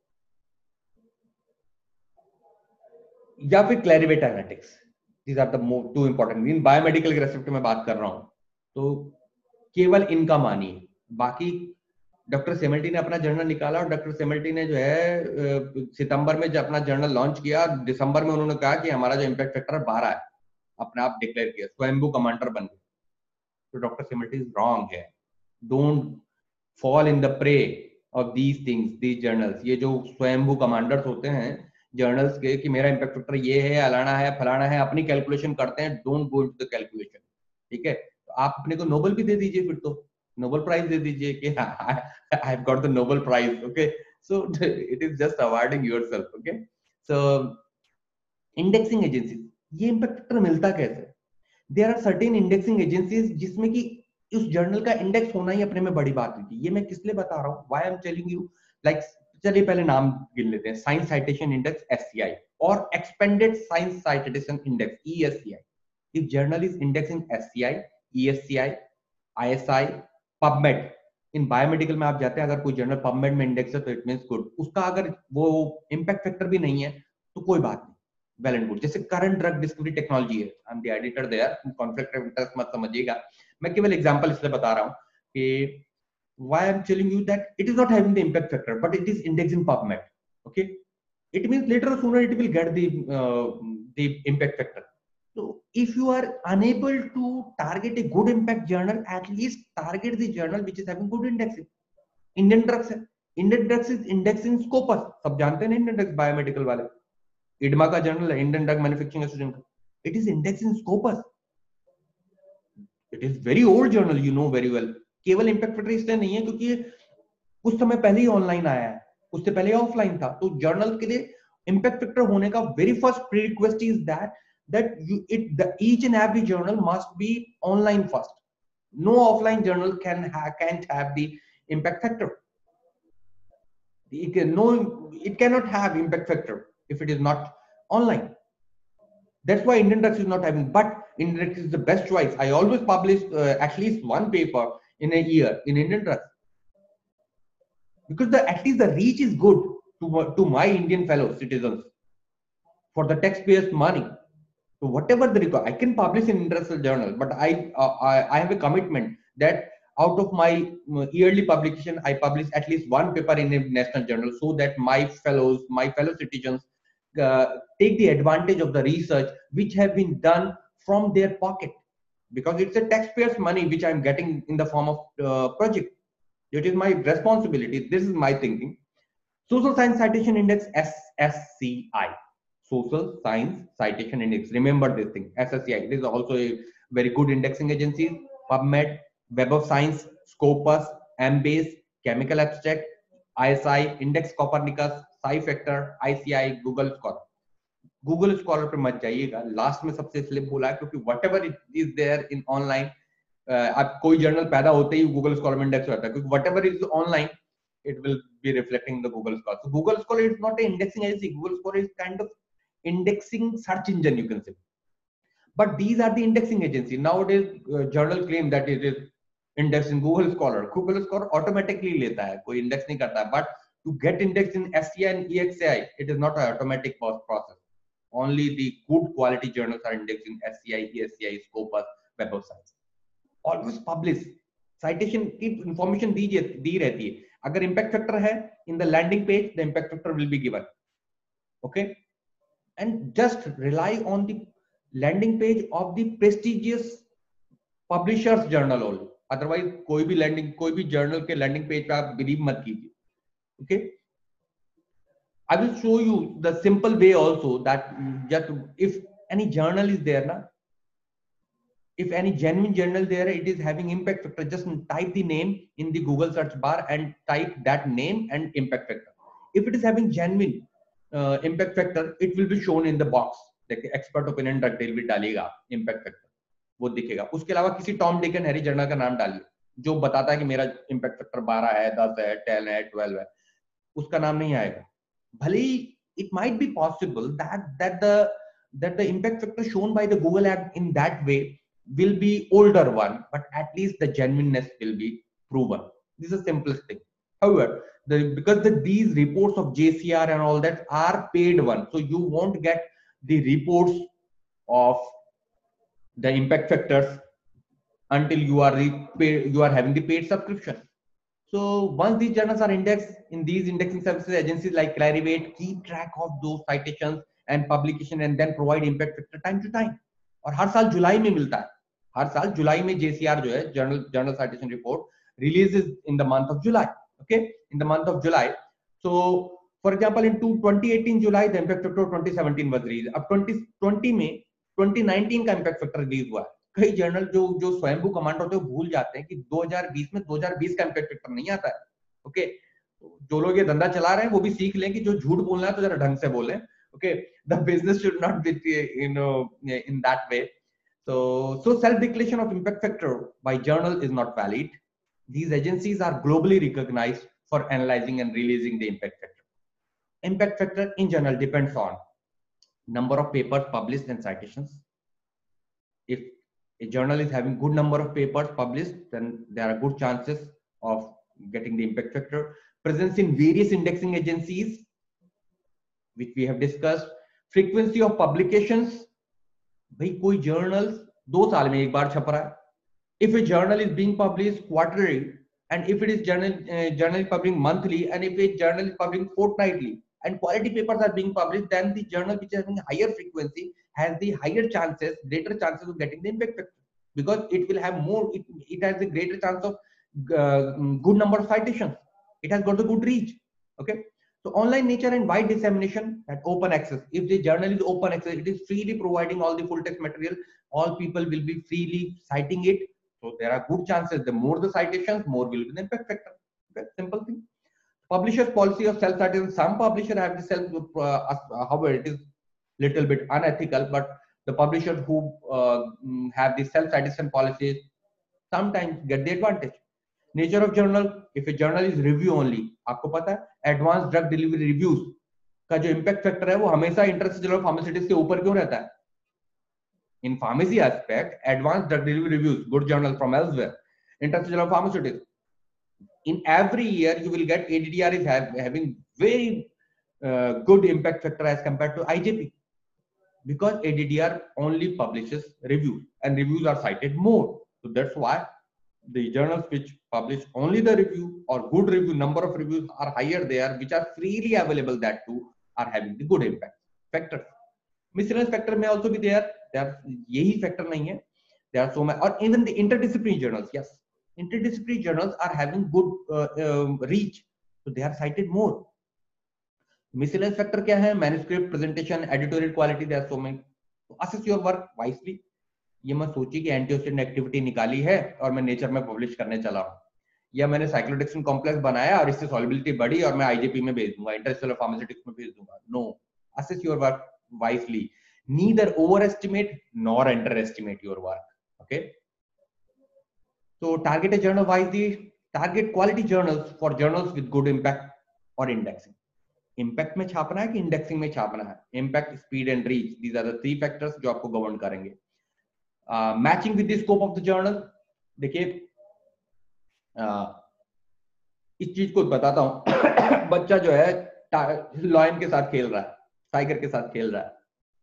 या फिर Clarivate Analytics, these are the two important. इन बायोमेडिकल के रेस्पेक्ट में बात कर रहा हूं तो केवल इनका मानिए. बाकी डॉक्टर सेमल्टी ने अपना जर्नल निकाला और डॉक्टर सेमल्टी ने जो है सितंबर में जब अपना जर्नल लॉन्च किया, दिसंबर में उन्होंने कहा कि हमारा जो इम्पैक्ट फैक्टर 12 है, अपने आप डिक्लेयर किया, स्वयंभू कमांडर बन गए. तो डॉक्टर सेमल्टी इज रॉन्ग है. Don't fall in the prey of these things, these journals. ये जो स्वयंभू कमांडर्स होते हैं जर्नल्स के कि मेरा इम्पैक्ट फैक्टर ये है, अलाना है, फलाना है, अपनी कैलकुलेशन करते हैं. Don't go into the calculation. ठीक है, तो आप अपने को नोबेल भी दे दीजिए, फिर तो नोबेल प्राइज दे दीजिए कि I have got the Nobel prize. Okay, so it is just awarding yourself. Okay, so indexing agencies, ये इम्पैक्ट फैक्टर मिलता कैसे? There are certain indexing agencies जिसमें कि उस जर्नल का इंडेक्स होना ही अपने में बड़ी बात होती है. ये मैं किस लिए बता रहा हूँ, why I am telling you, like चलिए पहले नाम गिन लेते हैं. साइंस साइटेशन इंडेक्स SCI और expanded science citation index ESCI. If journal is indexing SCI, ESCI, ISI, PubMed, इन बायोमेडिकल में आप जाते हैं, अगर कोई जर्नल PubMed में इंडेक्स है तो इट मींस गुड. उसका अगर वो इम्पैक्ट फैक्टर भी नहीं है तो कोई बात नहीं, वेल एंड गुड. जैसे करंट ड्रग डिस्कवरी टेक्नोलॉजी है, I am the editor there, conflict of interest मत समझिएगा, मैं केवल एग्जांपल इसलिए बता रहा हूं कि why I'm telling you that it is not having the impact factor but it is indexed in PubMed. Okay, it means later or sooner it will get the impact factor. So if you are unable to target a good impact journal, at least target the journal which is having good indexing. Indian drugs है, Indian drugs is indexing Scopus, सब जानते हैं Indian drugs biomedical वाले, IDMA का journal है, Indian Drug Manufacturing Association का, it is indexing Scopus. It is very old journal, you know very well. केवल impact factor इसलिए नहीं है क्योंकि कुछ समय पहले ही ऑनलाइन आया है, उससे पहले ऑफलाइन था. तो जर्नल के लिए impact factor होने का very first prerequisite is that each and every journal must be online first. No offline journal can't have the impact factor. It cannot have impact factor if it is not online. That's why Indian drugs is not having, but Indian drugs is the best choice. I always publish at least one paper in a year in Indian drugs, because at least the reach is good to my Indian fellow citizens for the taxpayers' money. So whatever the require, I can publish in international journal, but I have a commitment that out of my yearly publication, I publish at least one paper in a national journal, so that my fellow citizens take the advantage of the research which have been done from their pocket, because it's a taxpayers' money which I'm getting in the form of project. It is my responsibility. This is my thinking. Social Science Citation Index, SSCI. Social Science Citation Index. Remember this thing, SSCI. It is also a very good indexing agency. PubMed, Web of Science, Scopus, Embase, Chemical Abstract, ISI, Index Copernicus, SciFactor, ICI, Google Scholar. Google Scholar पे मत जाइएगा, last में सबसे इसलिए बोला है क्योंकि whatever it is there in online, आप कोई जर्नल पैदा होते ही Google Scholar में इंडेक्स होता है, क्योंकि whatever is online, it will be reflecting the Google Scholar. So Google Scholar is not an indexing agency. Google Scholar is kind of indexing search engine, you can say. But these are the indexing agency. Nowadays, journal claim that it is indexed in Google Scholar. Google Scholar automatically लेता है, कोई index नहीं करता है. But to get indexed in SCI and EXAI, it is not an automatic process. Only the good quality journals are indexed in SCI, ESCI, Scopus, Web of Science. Always publish. Citation की information दी रहती है. अगर impact factor है, in the landing page, the impact factor will be given. Okay? And just rely on the landing page of the prestigious publishers journal only. Otherwise, कोई भी journal के landing page पे आप believe मत कीजिए. Okay? I will show you the simple way also, that just if any journal is there, if any genuine journal there, it is having impact factor, just type the name in the Google search bar and type that name and impact factor. If it is having genuine impact factor, it will be shown in the box. Like expert opinion drug delivery डालिएगा impact factor, वो दिखेगा. उसके अलावा किसी Tom Dick and Harry journal का नाम डालिए जो बताता है कि मेरा impact factor 12 है, 10 है, 10 है, 12 है, उसका नाम नहीं आएगा. भले ही it might be possible that the impact factor shown by the Google ad in that way will be older one, but at least the genuineness will be proven. This is the simplest thing. However, because these reports of JCR and all that are paid one, so you won't get the reports of the impact factors until you are having the paid subscription. So once these journals are indexed in these indexing services agencies like Clarivate, keep track of those citations and publication and then provide impact factor time to time. और हर साल जुलाई में मिलता है. हर साल जुलाई में JCR जो है journal citation report releases in the month of July. Okay, in the month of July. So for example, in 2018 July, the impact factor 2017 was released. अब 2020 में 2019 का impact factor release हुआ है. कई जर्नल जो स्वयंभू कमांड होते हैं भूल जाते हैं कि 2020 में 2020 का इम्पैक्ट फैक्टर नहीं आता है. ओके, जो लोग ये धंधा चला रहे हैं वो भी सीख लें कि जो झूठ बोलना है तो जरा ढंग से बोलें. Okay, the business should not be in that way. So self declaration of impact factor by journal is not valid. These agencies are globally recognized for analyzing and releasing the impact factor. Impact factor in journal depends on number of papers published and citations. If a journal is having good number of papers published, then there are good chances of getting the impact factor. Presence in various indexing agencies, which we have discussed. Frequency of publications. भाई कोई journals 2 साल में एक बार छप रहा है. If a journal is being published quarterly, and if it is journal is publishing monthly, and if a journal is publishing fortnightly, and quality papers are being published, then the journal which is having higher frequency has the higher chances, greater chances of getting the impact factor, because it will have more, it has a greater chance of good number of citations. It has got the good reach. Okay. So online nature and wide dissemination at open access. If the journal is open access, it is freely providing all the full text material. All people will be freely citing it. So there are good chances. The more the citations, more will be the impact factor. Okay, simple thing. Publishers' policy of self-citation. Some publishers have the self. However, it is little bit unethical. But the publishers who have the self-citation policies sometimes get the advantage. Nature of journal. If a journal is review only, आपको पता है advanced drug delivery reviews का जो impact factor है वो हमेशा interstitial pharmaceuticals के ऊपर क्यों रहता है? In pharmacy aspect, advanced drug delivery reviews, good journal from elsewhere, interstitial pharmaceuticals. In every year, you will get ADDR is having very good impact factor as compared to IJP, because ADDR only publishes reviews and reviews are cited more. So that's why the journals which publish only the review or good review, number of reviews are higher there, which are freely available, that too are having the good impact factors. Miscellaneous factor may also be there. Yahi factor nahi hai. There are so many, or even the interdisciplinary journals. Yes, interdisciplinary journals are having good reach, so they are cited more. Miscellaneous factor kya hai? Manuscript, presentation, editorial quality. There are so many. So assess your work wisely. ये मत सोचिए कि antioxidant activity निकाली है और मैं nature में publish करने चला हूं, या मैंने साइक्लोडेक्सिन कॉम्प्लेक्स बनाया और इससे सॉल्युबिलिटी बढ़ी और मैं आईजीपी में भेज दूंगा, इंटरस्टेलर फार्मास्यूटिक्स में भेज दूंगा. No, assess your work wisely. Neither overestimate nor underestimate your work. Okay. So target a journal wisely. Target quality journals for journals with good impact or indexing. Impact में छापना है कि indexing में छापना है? Impact, speed and reach. These are the three factors जो आपको govern करेंगे. Matching with the scope of the journal. देखिए इस चीज को बताता हूँ. बच्चा जो है लॉयन के साथ खेल रहा है, टाइगर के साथ खेल रहा है,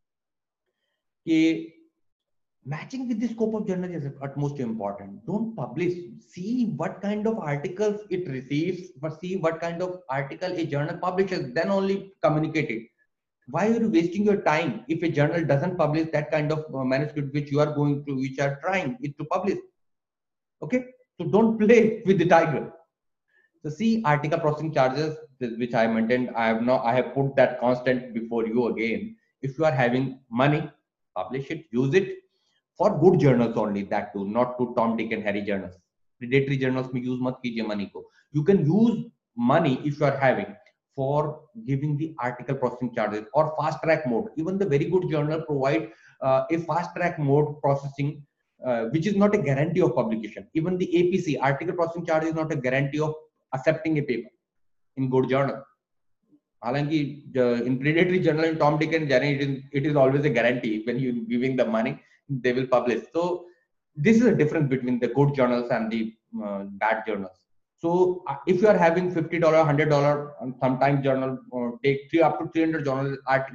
कि matching with the scope of journal is utmost important. Don't publish. See what kind of articles it receives, but see what kind of article a journal publishes, then only communicate it. Why are you wasting your time if a journal doesn't publish that kind of manuscript which you are going to, which are trying it to publish? Okay, so don't play with the tiger. So see article processing charges, which I maintained. I have put that constant before you again. If you are having money, publish it, use it for good journals only, that too, not to Tom, Dick and Harry journals. Predatory journals में use मत कीजिए money को. You can use money if you are having for giving the article processing charges or fast track mode. Even the very good journal provide a fast track mode processing, which is not a guarantee of publication. Even the APC, article processing charge, is not a guarantee of accepting a paper in good journal. हालांकि in predatory journal in Tom, Dick and Harry, it is always a guarantee. When you giving the money, they will publish. So this is a difference between the good journals and the bad journals. So if you are having $50, $100, and sometimes journal take up to $300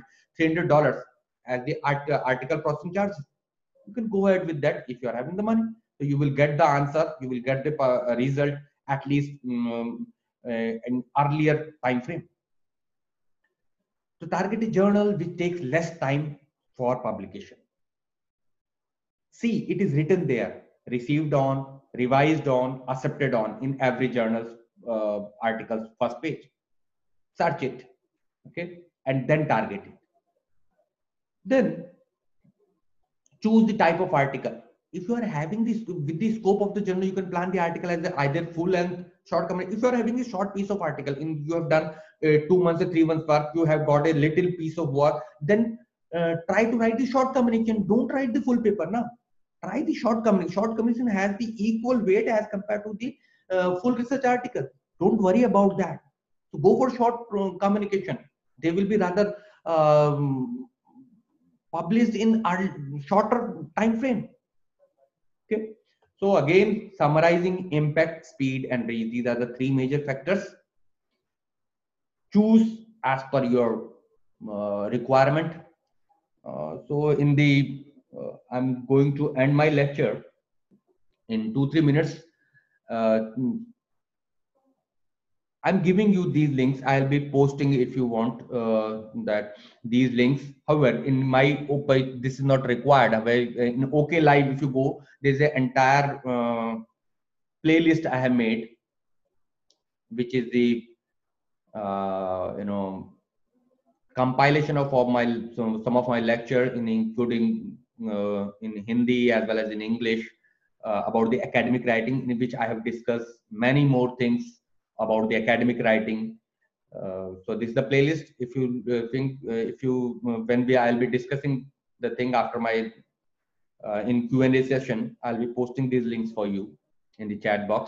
as the article processing charge, you can go ahead with that if you are having the money. So you will get the answer, you will get the result at least in earlier time frame. So target a journal which takes less time for publication. See, it is written there, received on, revised on, accepted on in every journal's article's first page. Search it, okay, and then target it. Then choose the type of article. If you are having this with the scope of the journal, you can plan the article as either full length, short comment. If you are having a short piece of article, you have done 2 months or 3 months work, you have got a little piece of work, then try to write the short communication. Don't write the full paper now. Try the short communication. Short communication has the equal weight as compared to the full research article. Don't worry about that. So go for short communication. They will be rather published in a shorter time frame. Okay. So again, summarizing impact, speed, and reach. These are the three major factors. Choose as per your requirement. So in the I'm going to end my lecture in 2-3 minutes. I'm giving you these links. I'll be posting if you want that these links. However, in my this is not required. In OK Live, if you go, there's an entire playlist I have made, which is the compilation of all my some of my lecture, including in Hindi as well as in English, about the academic writing, in which I have discussed many more things about the academic writing. So this is the playlist. If you I'll be discussing the thing after my in Q&A session, I'll be posting these links for you in the chat box.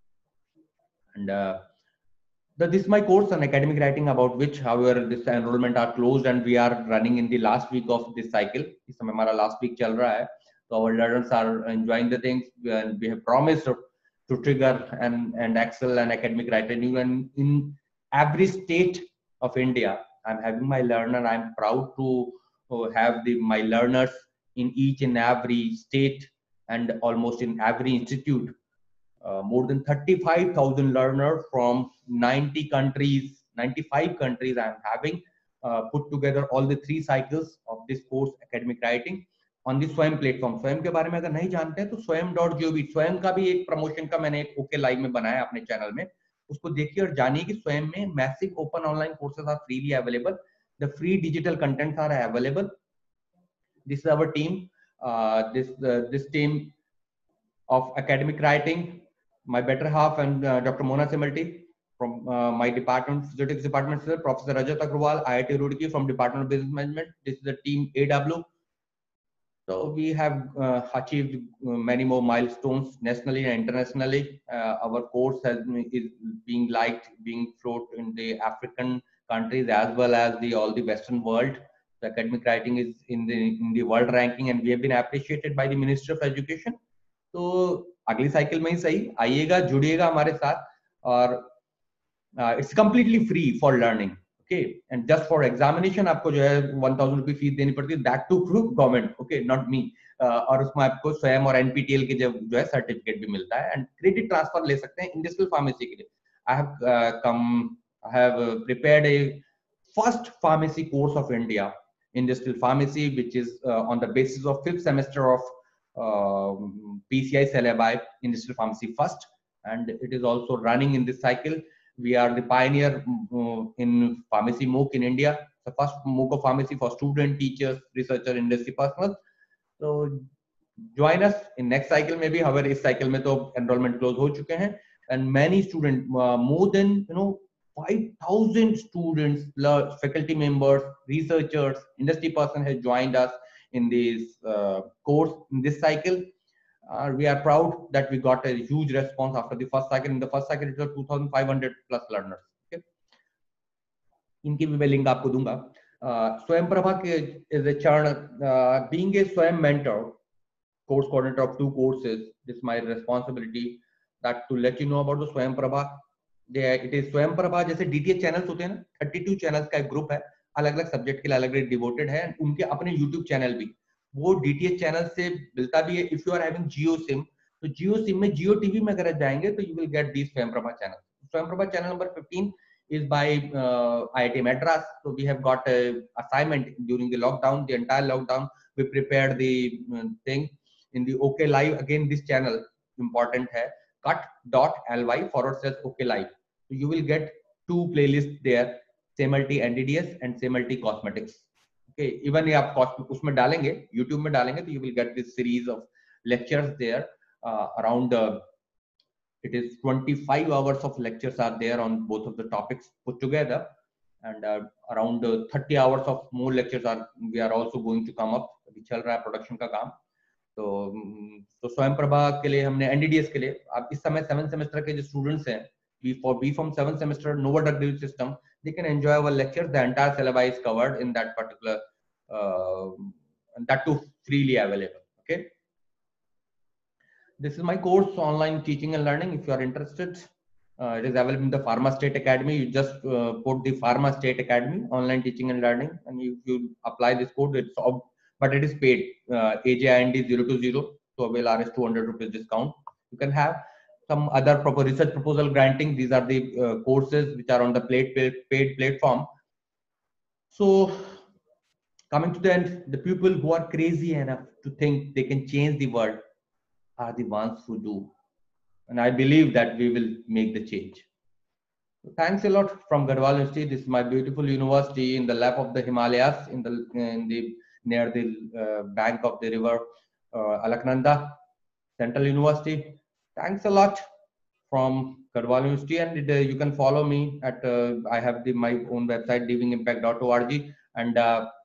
And this is my course on academic writing, about which, however, this enrollment are closed and we are running in the last week of this cycle. इस समय हमारा last week चल रहा है, so our learners are enjoying the things, and we have promised to trigger and excel and academic writing. Even in every state of India, I'm having my learner. I'm proud to have my learners in each and every state and almost in every institute. More than 35,000 learners from 90 countries, 95 countries I'm having put together all the 3 cycles of this course, academic writing, on the Swayam platform. Swayam के बारे में अगर नहीं जानते हैं तो swayam.gov, स्वयं का भी एक प्रमोशन का मैंने एक ओके लाइव में बनाया अपने चैनल में, उसको देखिए और जानिए कि स्वयं में massive open online courses are freely available. The free digital contents are available. This is our team, this team of academic writing. My better half and Dr. Mona Simalti from my department, physics department, sir, Professor Rajat Agrawal, IIT Roorkee from Department of Business Management. This is the team AW. So we have achieved many more milestones nationally and internationally. Our course is being liked, being floated in the African countries as well as all the Western world. The academic writing is in the world ranking, and we have been appreciated by the Ministry of Education. तो अगली cycle में ही सही आइएगा, जुड़िएगा हमारे साथ, और it's completely free for learning. Okay, and just for examination आपको जो है 1000 रुपये फीस देनी पड़ती है, that too through government, okay, not me. और उसमें आपको स्वयं और एनपीटीएल के जो है सर्टिफिकेट भी मिलता है, एंड क्रेडिट ट्रांसफर ले सकते हैं इंडस्ट्रियल फार्मेसी के लिए. I have prepared a first pharmacy course of India, industrial pharmacy, which is on the basis of 5th semester of PCI syllabi, industrial pharmacy first, and it is also running in this cycle. We are the pioneer in pharmacy MOOC in India, the first MOOC of pharmacy for student, teachers, researcher, industry personnel. So join us in next cycle maybe. However, इस cycle में तो enrollment close हो चुके हैं, and many students, more than 5,000 students, faculty members, researchers, industry person has joined us in this course in this cycle. We are proud that we got a huge response after the first cycle. In the first cycle, it was 2,500 plus learners. Okay, इनकी भी मैं link आपको दूंगा. Swayam Prabha is a churn. Being a Swayam mentor, course coordinator of 2 courses, this is my responsibility that to let you know about the Swayam Prabha. It is Swayam Prabha, जैसे DTH channels होते हैं ना, 32 channels का एक group है, अलग अलग subject के लिए अलग अलग डिवोटेड है, उनके अपने YouTube चैनल भी, वो DTH चैनल से मिलता भी है. If you are having Jio SIM, तो जियो सिम में जियो टीवी में अगर जाएंगे तो यू विल गेट दिस स्वयं Prabha channel. Swayam Prabha channel number 15 is by IIT Madras. So we have got a assignment during the lockdown, the entire lockdown. We prepared the thing in the OK Live. Again, this channel important है, cut.ly/OK Live. So you will get 2 playlists there, Semalti NDDS and Semalti Cosmetics. Okay, even if आप उसमें डालेंगे, YouTube में डालेंगे, तो you will get this series of lectures there. Around it is 25 hours of lectures are there on both of the topics put together, and around 30 hours of more lectures we are also going to come up. अभी चल रहा है production का काम. तो स्वयं प्रभा के लिए हमने NDDS के लिए, आप इस समय 7th सेमेस्टर के जो स्टूडेंट्स हैं, we from 7th semester Nova Drug Delivery System, they can enjoy our lectures. The entire syllabi is covered in that particular that too freely available. Okay, this is my course, online teaching and learning. If you are interested, it is available in the Pharma State Academy. You just put the Pharma State Academy online teaching and learning, and if you apply this code, but it is paid. AJIND 020, so avail RS 200 rupees discount you can have. some other research proposal granting. These are the courses which are on the paid platform. So coming to the end, the people who are crazy enough to think they can change the world are the ones who do. And I believe that we will make the change. Thanks a lot from Garhwal University. This is my beautiful university in the lap of the Himalayas, near the bank of the river Alaknanda, Central University. Thanks a lot from Garhwal University, and you can follow me at I have my own website divingimpact.org and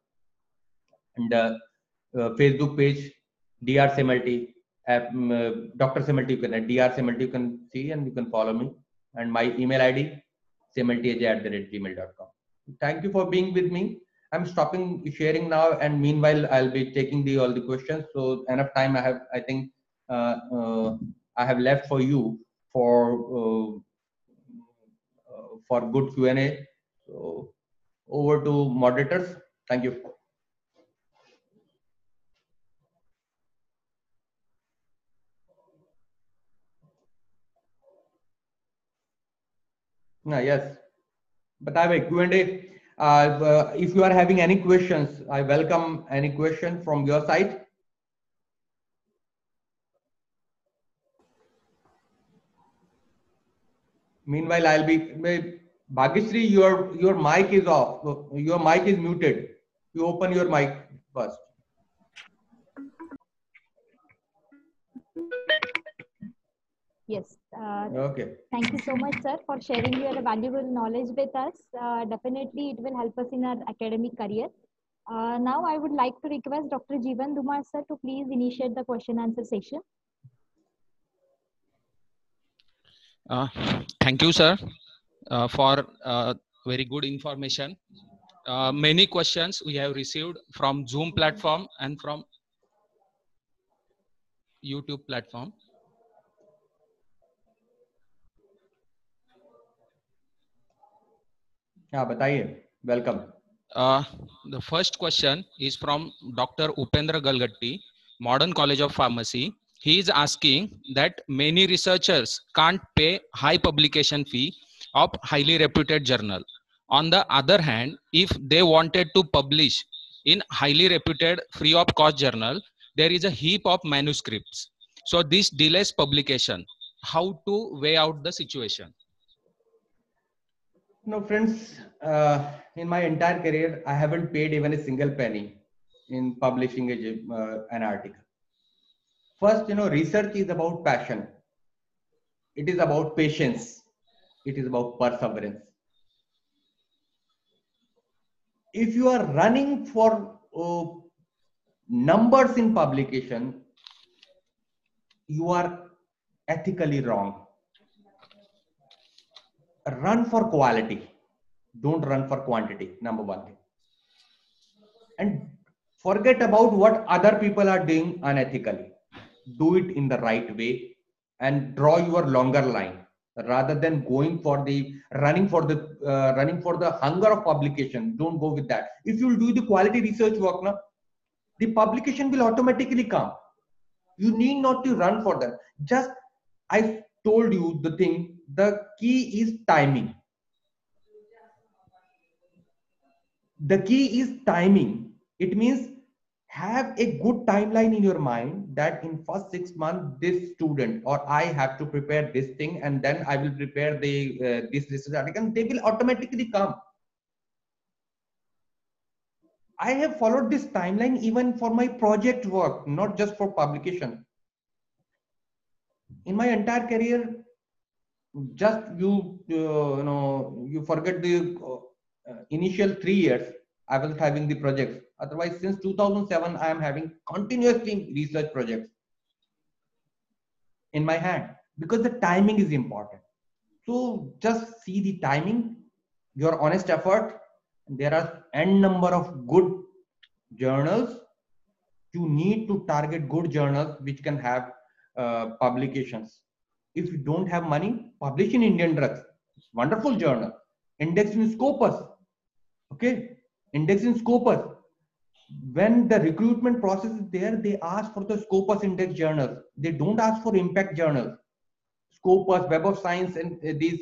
Facebook page Dr. Semalty. Dr. Semalty, you can at Dr. Semalty you can see and you can follow me, and my email ID semaltyaj@gmail.com. Thank you for being with me. I'm stopping sharing now, and meanwhile I'll be taking all the questions. So enough time I think I have left for you for good Q&A. So over to moderators. Thank you. Yes, but I have a Q&A. If you are having any questions, I welcome any question from your side. Meanwhile, I'll be Bhagyashree, your mic is off. Your mic is muted. You open your mic first. Yes. Okay. Thank you so much, sir, for sharing your valuable knowledge with us. Definitely, it will help us in our academic career. Now, I would like to request Dr. Jeevan Dhumar, sir, to please initiate the question answer session. Thank you, sir, for very good information. Many questions we have received from Zoom platform and from YouTube platform. Yeah, bataiye. Welcome. The first question is from Dr. Upendra Galgatti, Modern College of Pharmacy. He is asking that many researchers can't pay high publication fee of highly reputed journal. On the other hand, if they wanted to publish in highly reputed free of cost journal, there is a heap of manuscripts. So this delays publication. How to weigh out the situation? No, friends, in my entire career, I haven't paid even a single penny in publishing an article. First, research is about passion. It is about patience. It is about perseverance. If you are running for numbers in publication, you are ethically wrong. Run for quality. Don't run for quantity, number one thing. And forget about what other people are doing unethically. Do it in the right way and draw your longer line rather than running for the hunger of publication. Don't go with that. If you do the quality research work, the publication will automatically come. You need not to run for that. Just I told you the thing. The key is timing. The key is timing. It means have a good timeline in your mind that in first 6 months, this student or I have to prepare this thing, and then I will prepare this research article. They will automatically come. I have followed this timeline even for my project work, not just for publication. In my entire career, just you forget the initial 3 years I was having the projects. Otherwise, since 2007, I am having continuously research projects in my hand because the timing is important. So just see the timing, your honest effort. There are n number of good journals. You need to target good journals which can have publications. If you don't have money, publish in Indian Drugs. It's wonderful journal. Index in Scopus. Okay. Index in Scopus. When the recruitment process is there, they ask for the Scopus index journals. They don't ask for impact journals. Scopus, Web of Science, and these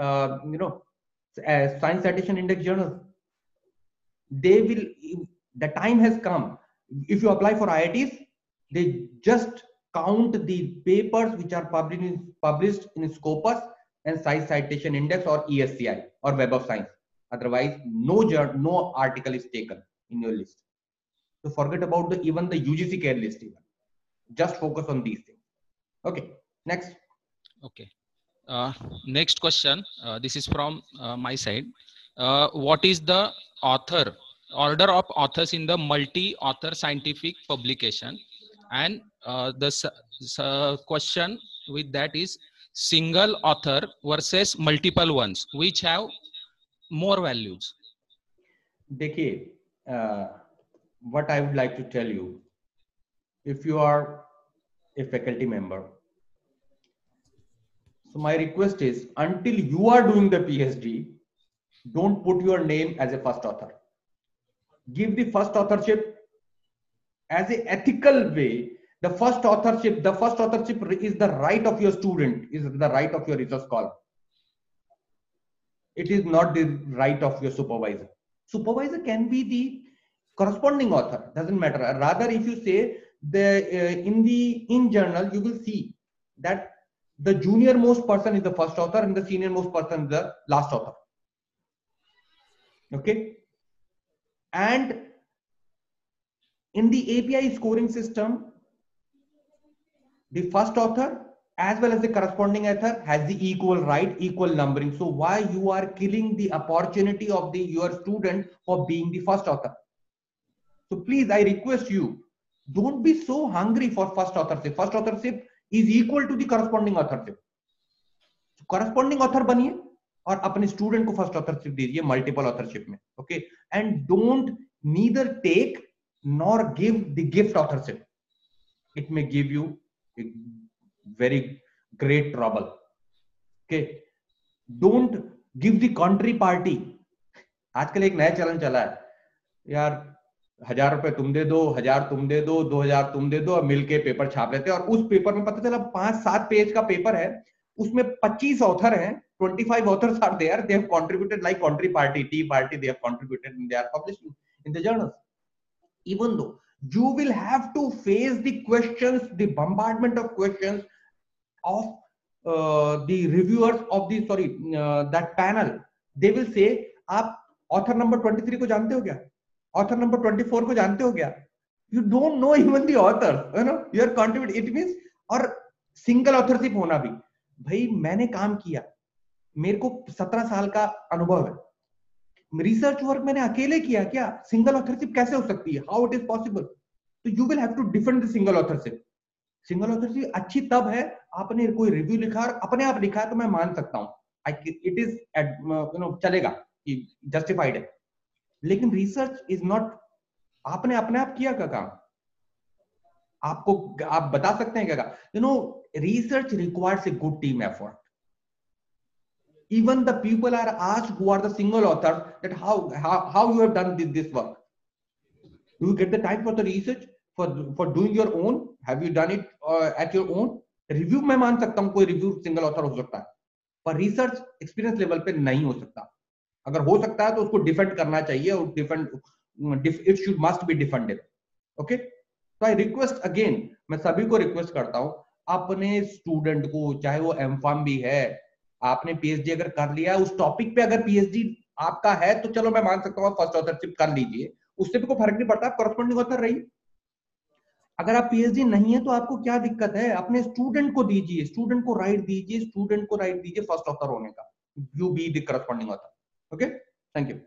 science citation index journals. They will. The time has come. If you apply for IITs, they just count the papers which are published in Scopus and Science Citation Index or ESCI or Web of Science. Otherwise, no article is taken in your list. So forget about even the UGC care list. Even just focus on these things. Okay, next. Okay. Next question. This is from my side. What is the order of authors in the multi-author scientific publication? And the question with that is single author versus multiple ones, which have more values. देखिए, what I would like to tell you, if you are a faculty member, so my request is, until you are doing the PhD, don't put your name as a first author. Give the first authorship as an ethical way. The first authorship is the right of your student, is the right of your research scholar. It is not the right of your supervisor. Supervisor can be the corresponding author, doesn't matter. Rather, if you say in journal, you will see that the junior most person is the first author and the senior most person is the last author. Okay. And in the API scoring system, the first author as well as the corresponding author has the equal right, equal numbering. So why you are killing the opportunity of your student for being the first author? So please, I request you, don't be so hungry for first authorship. First authorship is equal to the corresponding authorship. So corresponding author बनिए और अपने student को first authorship दीजिए multiple authorship में. Okay, and don't neither take nor give the gift authorship. It may give you a very great trouble. Okay, don't give the contrary party. आजकल एक नया चलन चला है यार, 1000 रुपए तुम दे दो, 1000 तुम दे दो, 2000 तुम दे दो और मिलके पेपर छाप लेते हैं. और उस पेपर में पता चला 5-7 पेज का पेपर है, उसमें 25 ऑथर हैं, 25 authors are there, they have contributed like contrary party, tea party, they have contributed and they are publishing in the journals. Even though you will have to face the questions, the bombardment of questions of the reviewers of the that panel. They will say, आप author number 23 को जानते हो क्या? Author number 24 को जानते हो क्या? You don't know even the author, you know, you are contributing. It means, और single authorship होना भी, भाई मैंने काम किया, मेरे को 17 साल का अनुभव है, रिसर्च वर्क मैंने अकेले किया क्या? सिंगल ऑथरशिप कैसे हो सकती है? How it is possible? तो you will have to defend the single authorship. Single authorship अच्छी तब है आपने कोई रिव्यू लिखा और अपने आप लिखा है तो मैं मान सकता हूं, इट इज चलेगा, जस्टिफाइड है. लेकिन रिसर्च इज नॉट, आपने अपने आप किया का काम, आपको आप बता सकते हैं क्या? You know, research requires a good team effort. Even the people are asked who are the single authors that how you have done this work. Do you get the time for the research for doing your own? Have you done it at your own? Review मैं मान सकता हूँ, कोई review single author हो सकता है, पर research experience level पे नहीं हो सकता. अगर हो सकता है तो उसको defend करना चाहिए और it should must be defended. Okay? So I request again, मैं सभी को request करता हूँ, अपने student को, चाहे वो M.Pharm भी है, आपने पीएचडी अगर कर लिया उस टॉपिक पे, अगर पीएचडी आपका है तो चलो मैं मान सकता हूँ फर्स्ट ऑथरशिप कर लीजिए, उससे भी कोई फर्क नहीं पड़ता, कॉरेस्पॉन्डिंग ऑथर रहिए. अगर आप पीएचडी नहीं है तो आपको क्या दिक्कत है? अपने स्टूडेंट को दीजिए, स्टूडेंट को राइट दीजिए फर्स्ट ऑथर होने का. You be the corresponding author. Okay, thank you.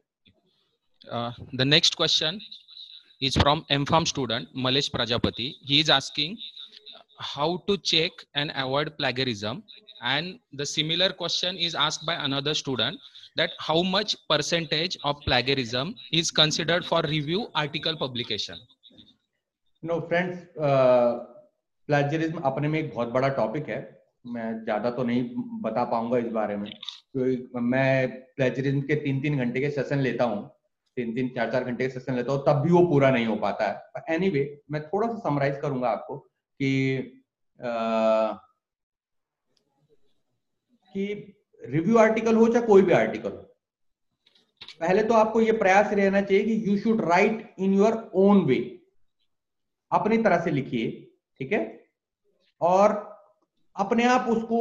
The next question is from M.Pharm student Malesh Prajapati. He is asking how to check and avoid plagiarism. And the similar question is asked by another student, that how much percentage of plagiarism is considered for review article publication? No friends, plagiarism अपने में एक बहुत बड़ा topic है. मैं ज्यादा तो नहीं बता पाऊंगा इस बारे में, क्योंकि मैं plagiarism के 3-3 घंटे के सेशन लेता हूँ, 3-3, 4-4 घंटे के सेशन लेता हूँ, तब भी वो पूरा नहीं हो पाता है. एनीवे, मैं थोड़ा सा समराइज करूंगा आपको कि कि रिव्यू आर्टिकल हो चाहे कोई भी आर्टिकल, पहले तो आपको ये प्रयास रहना चाहिए कि you should write in your own way, अपनी तरह से लिखिए, ठीक है, और अपने आप उसको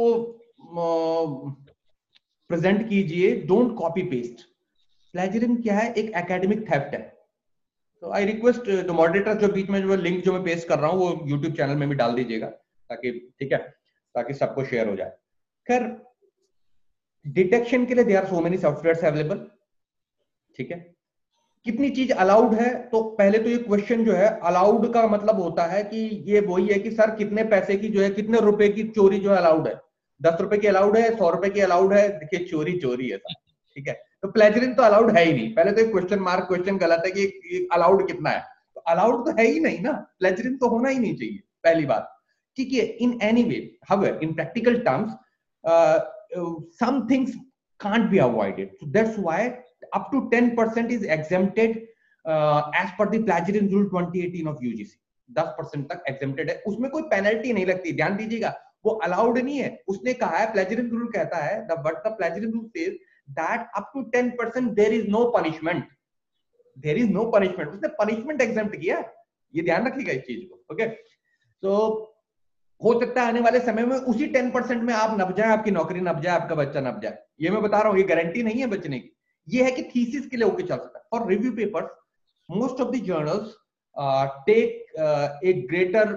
प्रेजेंट कीजिए, डोंट कॉपी पेस्ट। प्लेजरिज्म क्या है? एक एकेडमिक थेफ्ट है। तो आई रिक्वेस्ट द मॉडरेटर, जो बीच में जो लिंक जो मैं पेस्ट कर रहा हूं वो यूट्यूब चैनल में भी डाल दीजिएगा, ताकि, ठीक है, ताकि सबको शेयर हो जाए। खैर, डिटेक्शन के लिए there are so many softwares available, ठीक है। कितनी चीज अलाउड है? तो पहले तो ये क्वेश्चन जो है, अलाउड का मतलब होता है कि ये वही है कि सर कितने पैसे की जो है, कितने रुपए की चोरी जो है अलाउड है? 10 रुपए की अलाउड है, 100 रुपए की अलाउड है? देखिए, चोरी चोरी है सर, ठीक है। तो प्लेजरिज्म तो अलाउड है ही नहीं। पहले तो एक क्वेश्चन मार्क, क्वेश्चन गलत है कि अलाउड कितना है, तो अलाउड तो है ही नहीं ना, प्लेजरिज्म तो होना ही नहीं चाहिए, पहली बात, ठीक है। In any way, however, in practical terms some things can't be avoided, so that's why up to 10% is exempted as per the plagiarism rule 2018 of UGC। 10% तक exempted है, उसमें कोई पेनल्टी नहीं लगती, ध्यान दीजिएगा, वो अलाउड नहीं है। उसने कहा है, plagiarism rule कहता है, the plagiarism rule says that up to 10% there is no punishment, there is no punishment, उसने punishment exempt किया, ये ध्यान रखिएगा इस चीज को, ओके। तो हो सकता है आने वाले समय में उसी 10% में आप नप जाए, आपकी नौकरी नप जाए, आपका बच्चा नप जाए, ये मैं बता रहा हूं, ये गारंटी नहीं है बचने की। ये है कि थीसिस के लिए होके चल सकता है। For review papers, most of the journals take a greater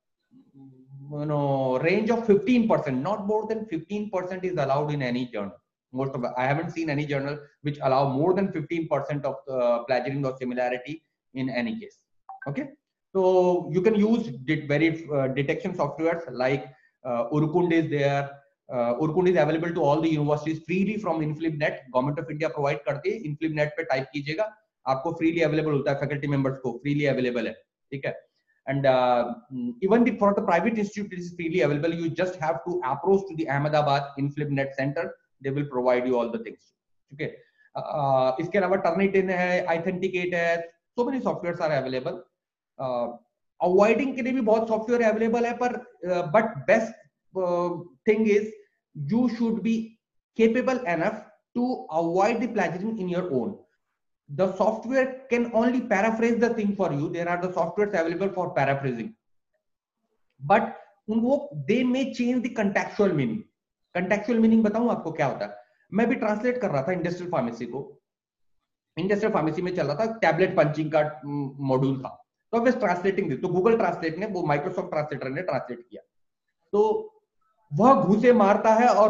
range of 15%, not more than 15% is allowed in any journal. Most of, I haven't seen any journal which allow more than 15% of plagiarism or similarity in any case, okay. So you can use very detection softwares like Urkund is there. Urkund is available to all the universities freely from InflibNet. Government of India provide करती है, InflibNet पे type कीजिएगा, आपको freely available होता है, faculty members को freely available है, ठीक है। And even for the private institute, it is freely available. You just have to approach to the Ahmedabad InflibNet center. They will provide you all the things, okay. इसके अलावा Turnitin है, Authenticate है, so many softwares are available. Avoiding के लिए भी बहुत software available है, पर but best thing is you should be capable enough to avoid the plagiarism in your own. The software can only paraphrase the thing for you. There are the softwares available for paraphrasing, but they may change the contextual meaning. Contextual meaning बताऊं आपको क्या होता है? मैं भी translate कर रहा था इंडस्ट्रियल फार्मेसी को, इंडस्ट्रियल फार्मेसी में चल रहा था, टैबलेट पंचिंग का मॉड्यूल था, तो अब ट्रांसलेटिंग थी, तो गूगल ट्रांसलेट ने, वो माइक्रोसॉफ्ट ट्रांसलेटर ने ट्रांसलेट किया, तो वह घूसे मारता है और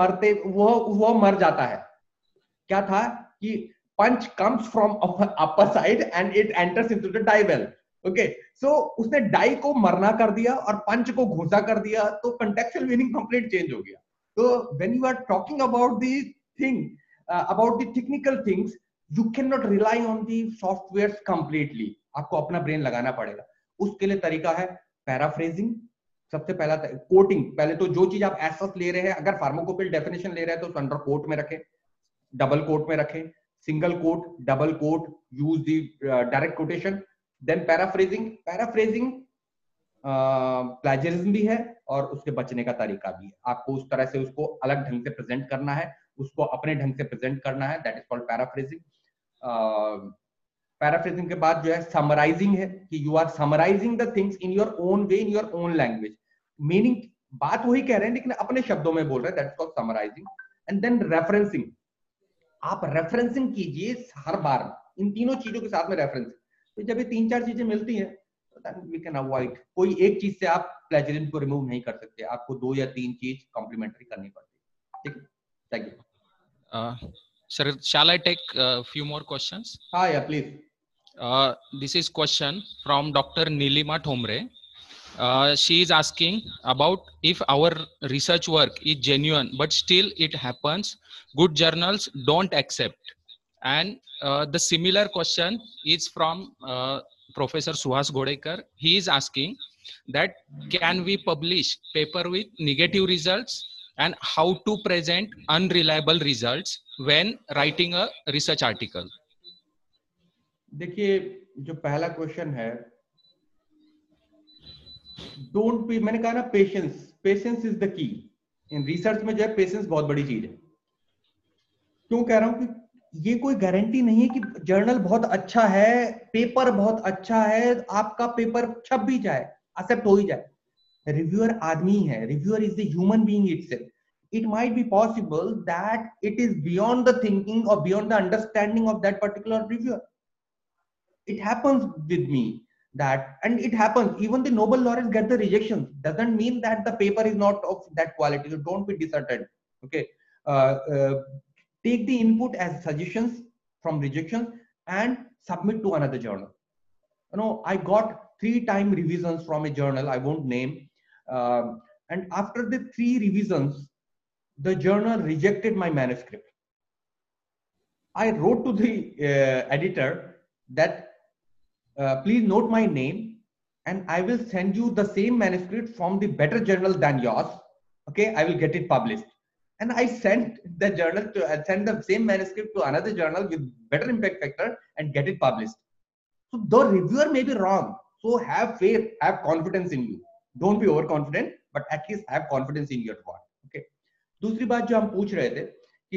वह मर जाता है। क्या था कि punch comes from upper side and it enters into the die well, okay. So उसने डाई को मरना कर दिया और पंच को घुसा कर दिया, तो कंटेक्चुअल मीनिंग कंप्लीट चेंज हो गया। तो when you are talking about the thing, about the technical things, you can not rely on the software completely, आपको अपना ब्रेन लगाना पड़ेगा। उसके लिए तरीका है पैराफ्रेजिंग, सबसे पहला कोटिंग। पहले तो जो चीज आप एसएस ले रहे हैं, अगर फार्माकोपिल डेफिनेशन ले रहे हैं तो अंडर कोट में रखें, डबल कोट में रखें, single quote, double quote, use the direct quotation, then paraphrasing. Paraphrasing plagiarism भी है और उसके बचने का तरीका भी है। आपको उस तरह से उसको अलग ढंग से प्रेजेंट करना है, उसको अपने ढंग से प्रेजेंट करना है, that is called paraphrasing. Paraphrasing के बाद जो है समराइजिंग है, कि you are summarising the things in your own way, in your own language. Meaning बात वही कह रहे हैं लेकिन अपने शब्दों में बोल रहे हैं, that is called summarising. And then referencing, आप रेफरेंसिंग कीजिए हर बार, इन तीनों चीजों के साथ में रेफरेंसिंग। तो जब ये 3-4 चीजें मिलती हैं, वी कैन अवॉइड। कोई एक चीज से आप प्लेजरिज्म को रिमूव नहीं कर सकते, आपको 2 या 3 चीज कॉम्प्लीमेंट्री करनी पड़ती है, ठीक है। Thank you. Sir, shall I take a few more questions? हाँ, yeah, please. This is question from Dr. Nilima Thomre. She is asking about if our research work is genuine, but still it happens, good journals don't accept. And the similar question is from Professor Suhas Godekar. He is asking that can we publish paper with negative results and how to present unreliable results when writing a research article? देखिए, जो पहला question है, don't be, मैंने कहा ना, patience is the key. In research में जो है पेशेंस बहुत बड़ी चीज है। क्यों कह रहा हूं कि ये कोई गारंटी नहीं है कि जर्नल बहुत अच्छा है, पेपर बहुत अच्छा है, आपका पेपर छप भी जाए, एक्सेप्ट हो ही जाए। रिव्यूअर आदमी है, reviewer is the human being itself. It might be possible that it is beyond the thinking or beyond the understanding of that particular reviewer. It happens with me that, and it happens, even the Nobel laureates get the rejections. Doesn't mean that the paper is not of that quality. So don't be disheartened. Okay. Take the input as suggestions from rejections and submit to another journal. You know, I got 3-time revisions from a journal I won't name, and after the 3 revisions, the journal rejected my manuscript. I wrote to the editor that please note my name and I will send you the same manuscript from the better journal than yours. Okay, I will get it published. And I sent the journal to send the same manuscript to another journal with better impact factor and get it published. So the reviewer may be wrong. So have faith, have confidence in you. Don't be overconfident, but at least have confidence in your work. Okay. दूसरी बात जो हम पूछ रहे थे कि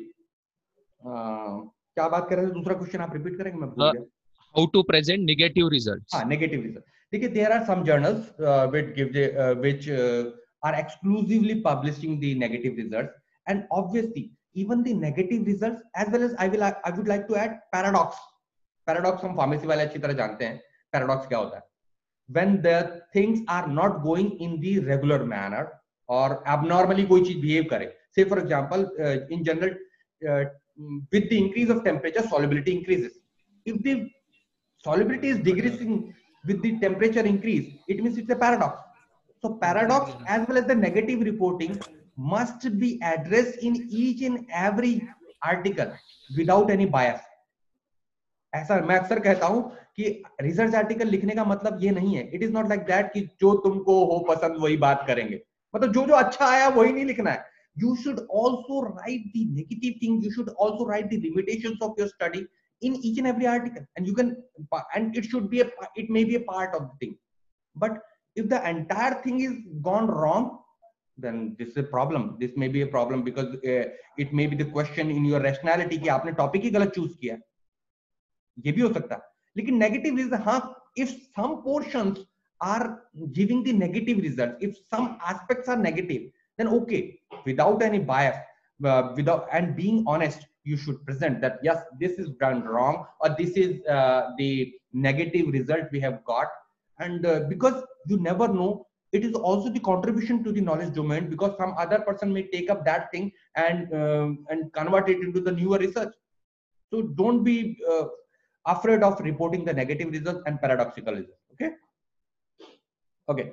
क्या बात कर रहे थे, दूसरा क्वेश्चन आप रिपीट करेंगे, मैं भूल गया. How to present negative results. हाँ, negative results. देखिए, there are some journals which are exclusively publishing the negative results, and obviously even the negative results, as well as I would like to add paradox. Paradox हम pharmacy वाले अच्छी तरह जानते हैं. Paradox क्या होता है? When the things are not going in the regular manner or abnormally कोई चीज behave करे. Say for example, in general, with the increase of temperature, solubility increases. If the solubility is decreasing with the temperature increase, it means it's a paradox. So paradox as well as the negative reporting must be addressed in each and every article without any bias. ऐसा मैं अक्सर कहता हूं कि research article लिखने का मतलब ये नहीं है, it is not like that कि जो तुमको हो पसंद वही बात करेंगे, मतलब जो जो अच्छा आया वही नहीं लिखना है. You should also write the negative things. You should also write the limitations of your study in each and every article, and you can, and it should be it may be a part of the thing. But if the entire thing is gone wrong, then this is a problem. This may be a problem because it may be the question in your rationality कि आपने topic ही गलत choose किया, ये भी हो सकता है. लेकिन नेगेटिव रिजल्ट, हाँ, if some portions are giving the negative result, if some aspects are negative, then okay, without any bias, without, and being honest, you should present that yes, this is done wrong, or this is the negative result we have got. And because you never know, it is also the contribution to the knowledge domain, because some other person may take up that thing and convert it into the newer research. So don't be afraid of reporting the negative results and paradoxical results. Okay. Okay.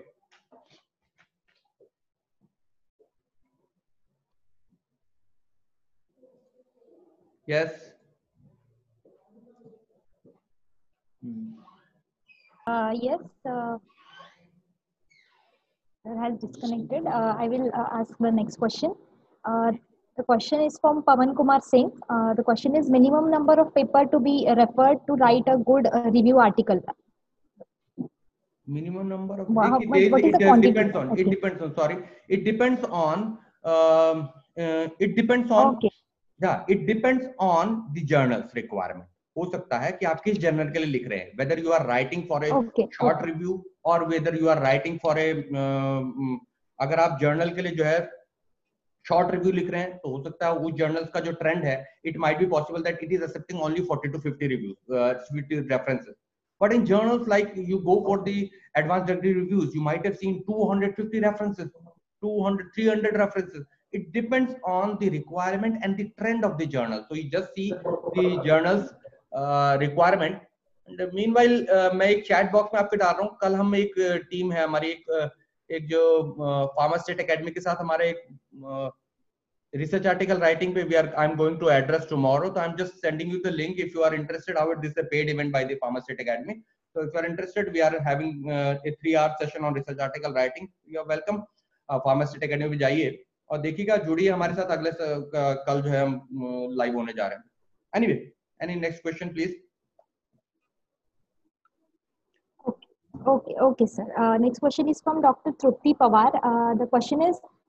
Yes. Yes. Has disconnected. I will ask the next question. The question is from Pawan Kumar Singh. The question is minimum number of paper to be referred to write a good review article. Minimum number of what is the quantity? Depends on, okay. It depends on, sorry, it depends on okay. Yeah, it depends on the journal's requirement. हो सकता है कि आप किस journal के लिए लिख रहे हैं, whether you are writing for a short review or whether you are writing for a अगर आप जर्नल के लिए जो है शॉर्ट रिव्यू लिख रहे हैं, तो हो सकता है उस जर्नल्स का जो ट्रेंड है, it might be possible that it is accepting only 40 to 50 reviews, 50 references. But in journals like you go for the advanced degree reviews, you might have seen 250 references, 200, 300 references. It depends on the requirement and the trend of the journal. So you just see the journal's requirement. And meanwhile, मैं एक chat box में आपको डाल रहा हूँ. कल हम एक टीम है हमारी, एक जो फार्मास्टेट एकेडमी के साथ हमारे एक research article writing pe I'm going to address tomorrow, so I'm just sending you the link if you are interested. However, this is a paid event by the Pharmacist Academy, so if you are interested, we are having a 3-hour session on research article writing. You are welcome. Pharmacist Academy में जाइए और देखिएगा, जुड़िए हमारे साथ. अगले कल जो है हम लाइव होने जा रहे हैं. Anyway, any next question please? Okay, sir. Next question is from Dr. Trupti Pawar. The question is,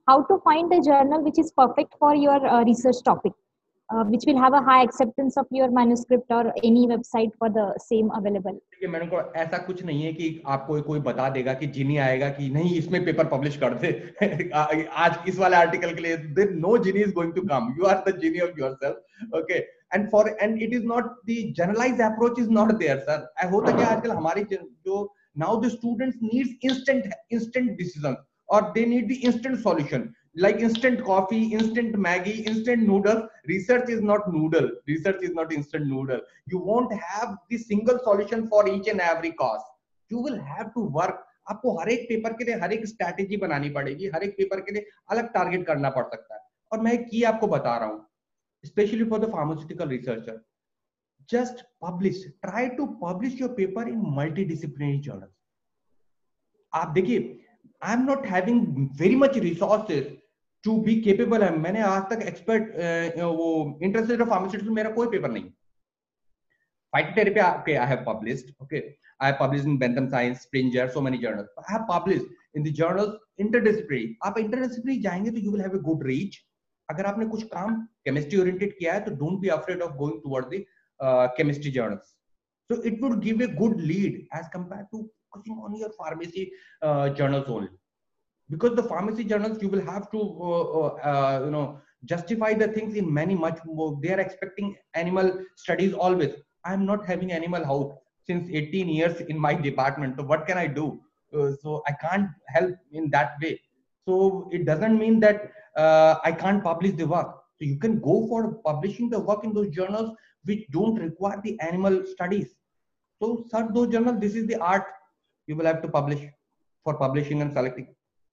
how to find the journal which is perfect for your research topic, which will have a high acceptance of your manuscript or any website for the same available. देखिए मैंने को ऐसा कुछ नहीं है कि आपको कोई बता देगा कि जीनी आएगा कि नहीं इसमें पेपर पब्लिश कर दे आज इस वाले आर्टिकल के लिए there no genie is going to come, you are the genie of yourself, okay, and it is not the generalised approach is not there sir. I होता क्या आजकल हमारी जो now the students needs instant decisions or they need the instant solution like instant coffee, instant Maggie, instant noodles. Research is not noodle, research is not instant noodle. You won't have the single solution for each and every cause. You will have to work. आपको हर एक paper के लिए हर एक strategy बनानी पड़ेगी, हर एक paper के लिए अलग टारगेट करना पड़ सकता है। और मैं एक की आपको बता रहा हूँ, especially for the pharmaceutical researcher, just publish, try to publish your paper in multidisciplinary journals. आप देखिए, I am not having very much resources to be capable. मैंने आज तक एक्सपर्ट वो इंटरस्टेड फार्मास्यूटिकल मेरा कोई पेपर नहीं। Phytotherapy okay, I have published, okay, I have published in Bentham Science, Springer, so many journals. I have published in the journals interdisciplinary. आप interdisciplinary जाएंगे तो you will have a good reach. अगर आपने कुछ काम chemistry oriented किया है तो don't be afraid of going toward the chemistry journals. So it would give a good lead as compared to focusing on your pharmacy journals only. Because the pharmacy journals you will have to justify the things in many much more. They are expecting animal studies always. I am not having animal health since 18 years in my department. So what can I do? So I can't help in that way. So it doesn't mean that I can't publish the work. So you can go for publishing the work in those journals which don't require the animal studies. So search those journals. This is the art you will have to publish for publishing and selecting.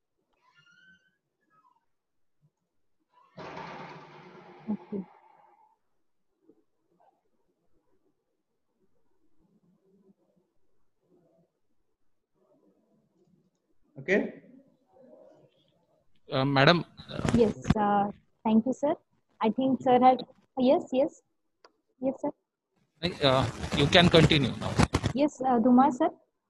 Okay. Okay. Madam. Yes. Thank you, sir. I think sir had yes, sir. You can continue now. Yes, Duma sir.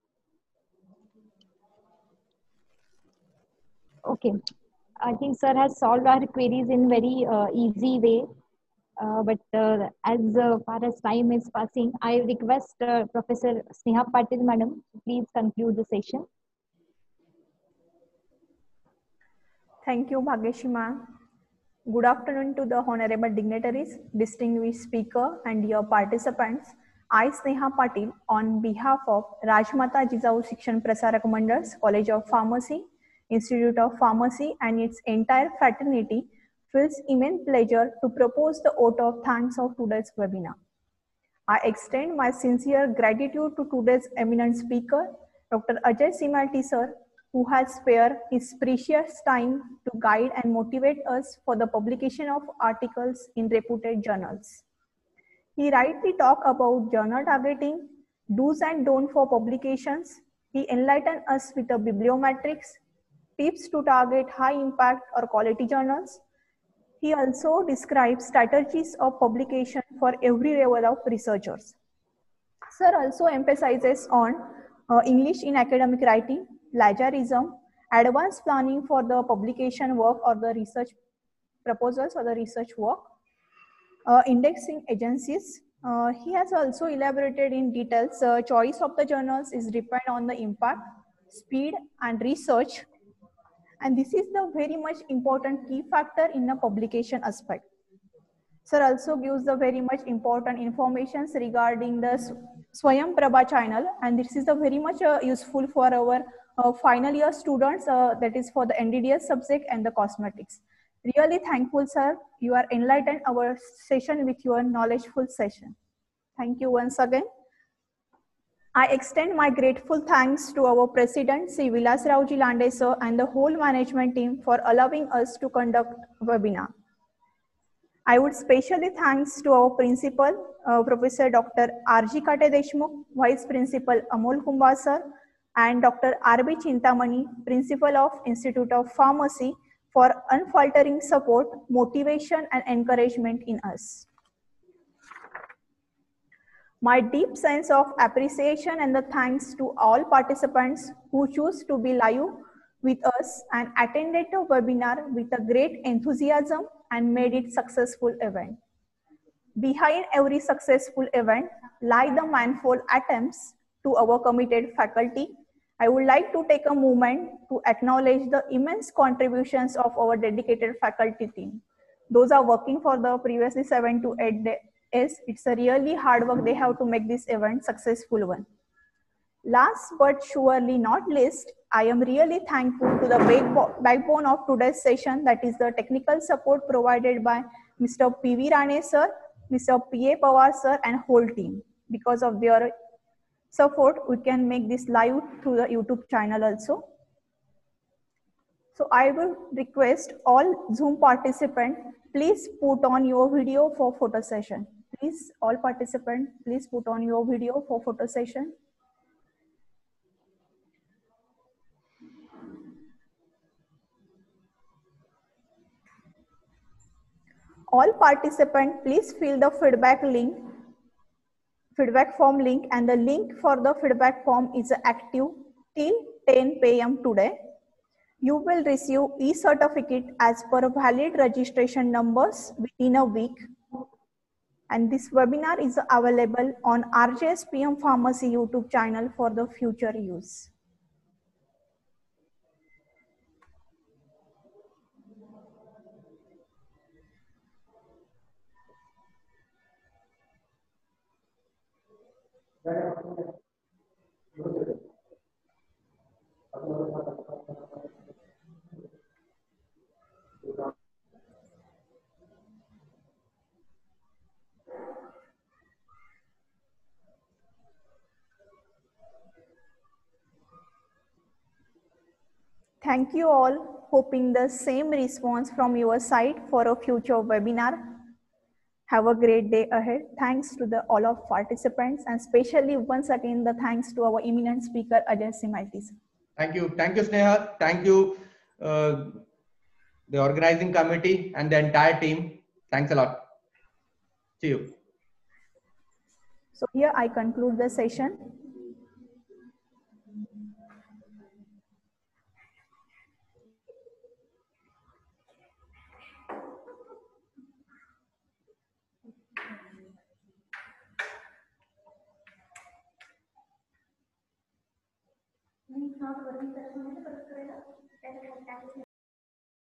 Okay. I think sir has solved our queries in very easy way. But as far as time is passing, I request Professor Sneha Patil, madam, please conclude the session. Thank you, Bhagyeshi ma'am. Good afternoon to the honorable dignitaries, distinguished speaker, and your participants. I, Sneha Patil, on behalf of Rajmata Jijau Shikshan Prasarak Mandals, College of Pharmacy, Institute of Pharmacy, and its entire fraternity, feels immense pleasure to propose the vote of thanks of today's webinar. I extend my sincere gratitude to today's eminent speaker, Dr. Ajay Simalty sir, who has spared his precious time to guide and motivate us for the publication of articles in reputed journals. He rightly talked about journal targeting, do's and don'ts for publications. He enlightened us with the bibliometrics, tips to target high impact or quality journals. He also describes strategies of publication for every level of researchers. Sir also emphasizes on English in academic writing, plagiarism, advanced planning for the publication work or the research proposals or the research work, indexing agencies. He has also elaborated in details. Choice of the journals is depend on the impact, speed, and research. And this is the very much important key factor in the publication aspect. Sir also gives the very much important information regarding the Swayam Prabha channel, and this is the very much useful for our final year students, that is for the NDDS subject and the cosmetics. Really thankful, sir. You are enlightened our session with your knowledgeful session. Thank you once again. I extend my grateful thanks to our President, Sri Vilas Rauji Lande sir, and the whole management team for allowing us to conduct webinar. I would specially thanks to our principal, Professor Dr. R.G. Kate Deshmukh, Vice Principal Amol Kumba sir, and Dr. R.B. Chintamani, Principal of Institute of Pharmacy, for unfaltering support, motivation, and encouragement in us. My deep sense of appreciation and the thanks to all participants who choose to be live with us and attended the webinar with a great enthusiasm and made it successful event. Behind every successful event lie the manifold attempts to our committed faculty. I would like to take a moment to acknowledge the immense contributions of our dedicated faculty team. Those are working for the previously 7 to 8 days. It's a really hard work they have to make this event successful one. Last but surely not least, I am really thankful to the backbone of today's session, that is the technical support provided by Mr. P.V. Rane sir, Mr. P.A. Pawar sir and whole team. Because of their support, we can make this live through the YouTube channel also. So I will request all Zoom participants, please put on your video for photo session. Please, all participants, please put on your video for photo session. All participants, please fill the feedback form link, and the link for the feedback form is active till 10 p.m. today. You will receive e-certificate as per valid registration numbers within a week. And this webinar is available on RJSPM Pharmacy YouTube channel for the future use. Thank you all, hoping the same response from your side for a future webinar. Have a great day ahead. Thanks to all of participants, and especially once again, the thanks to our eminent speaker, Ajay Simalti. Thank you, Sneha. Thank you, the organizing committee and the entire team. Thanks a lot. See you. So here I conclude the session.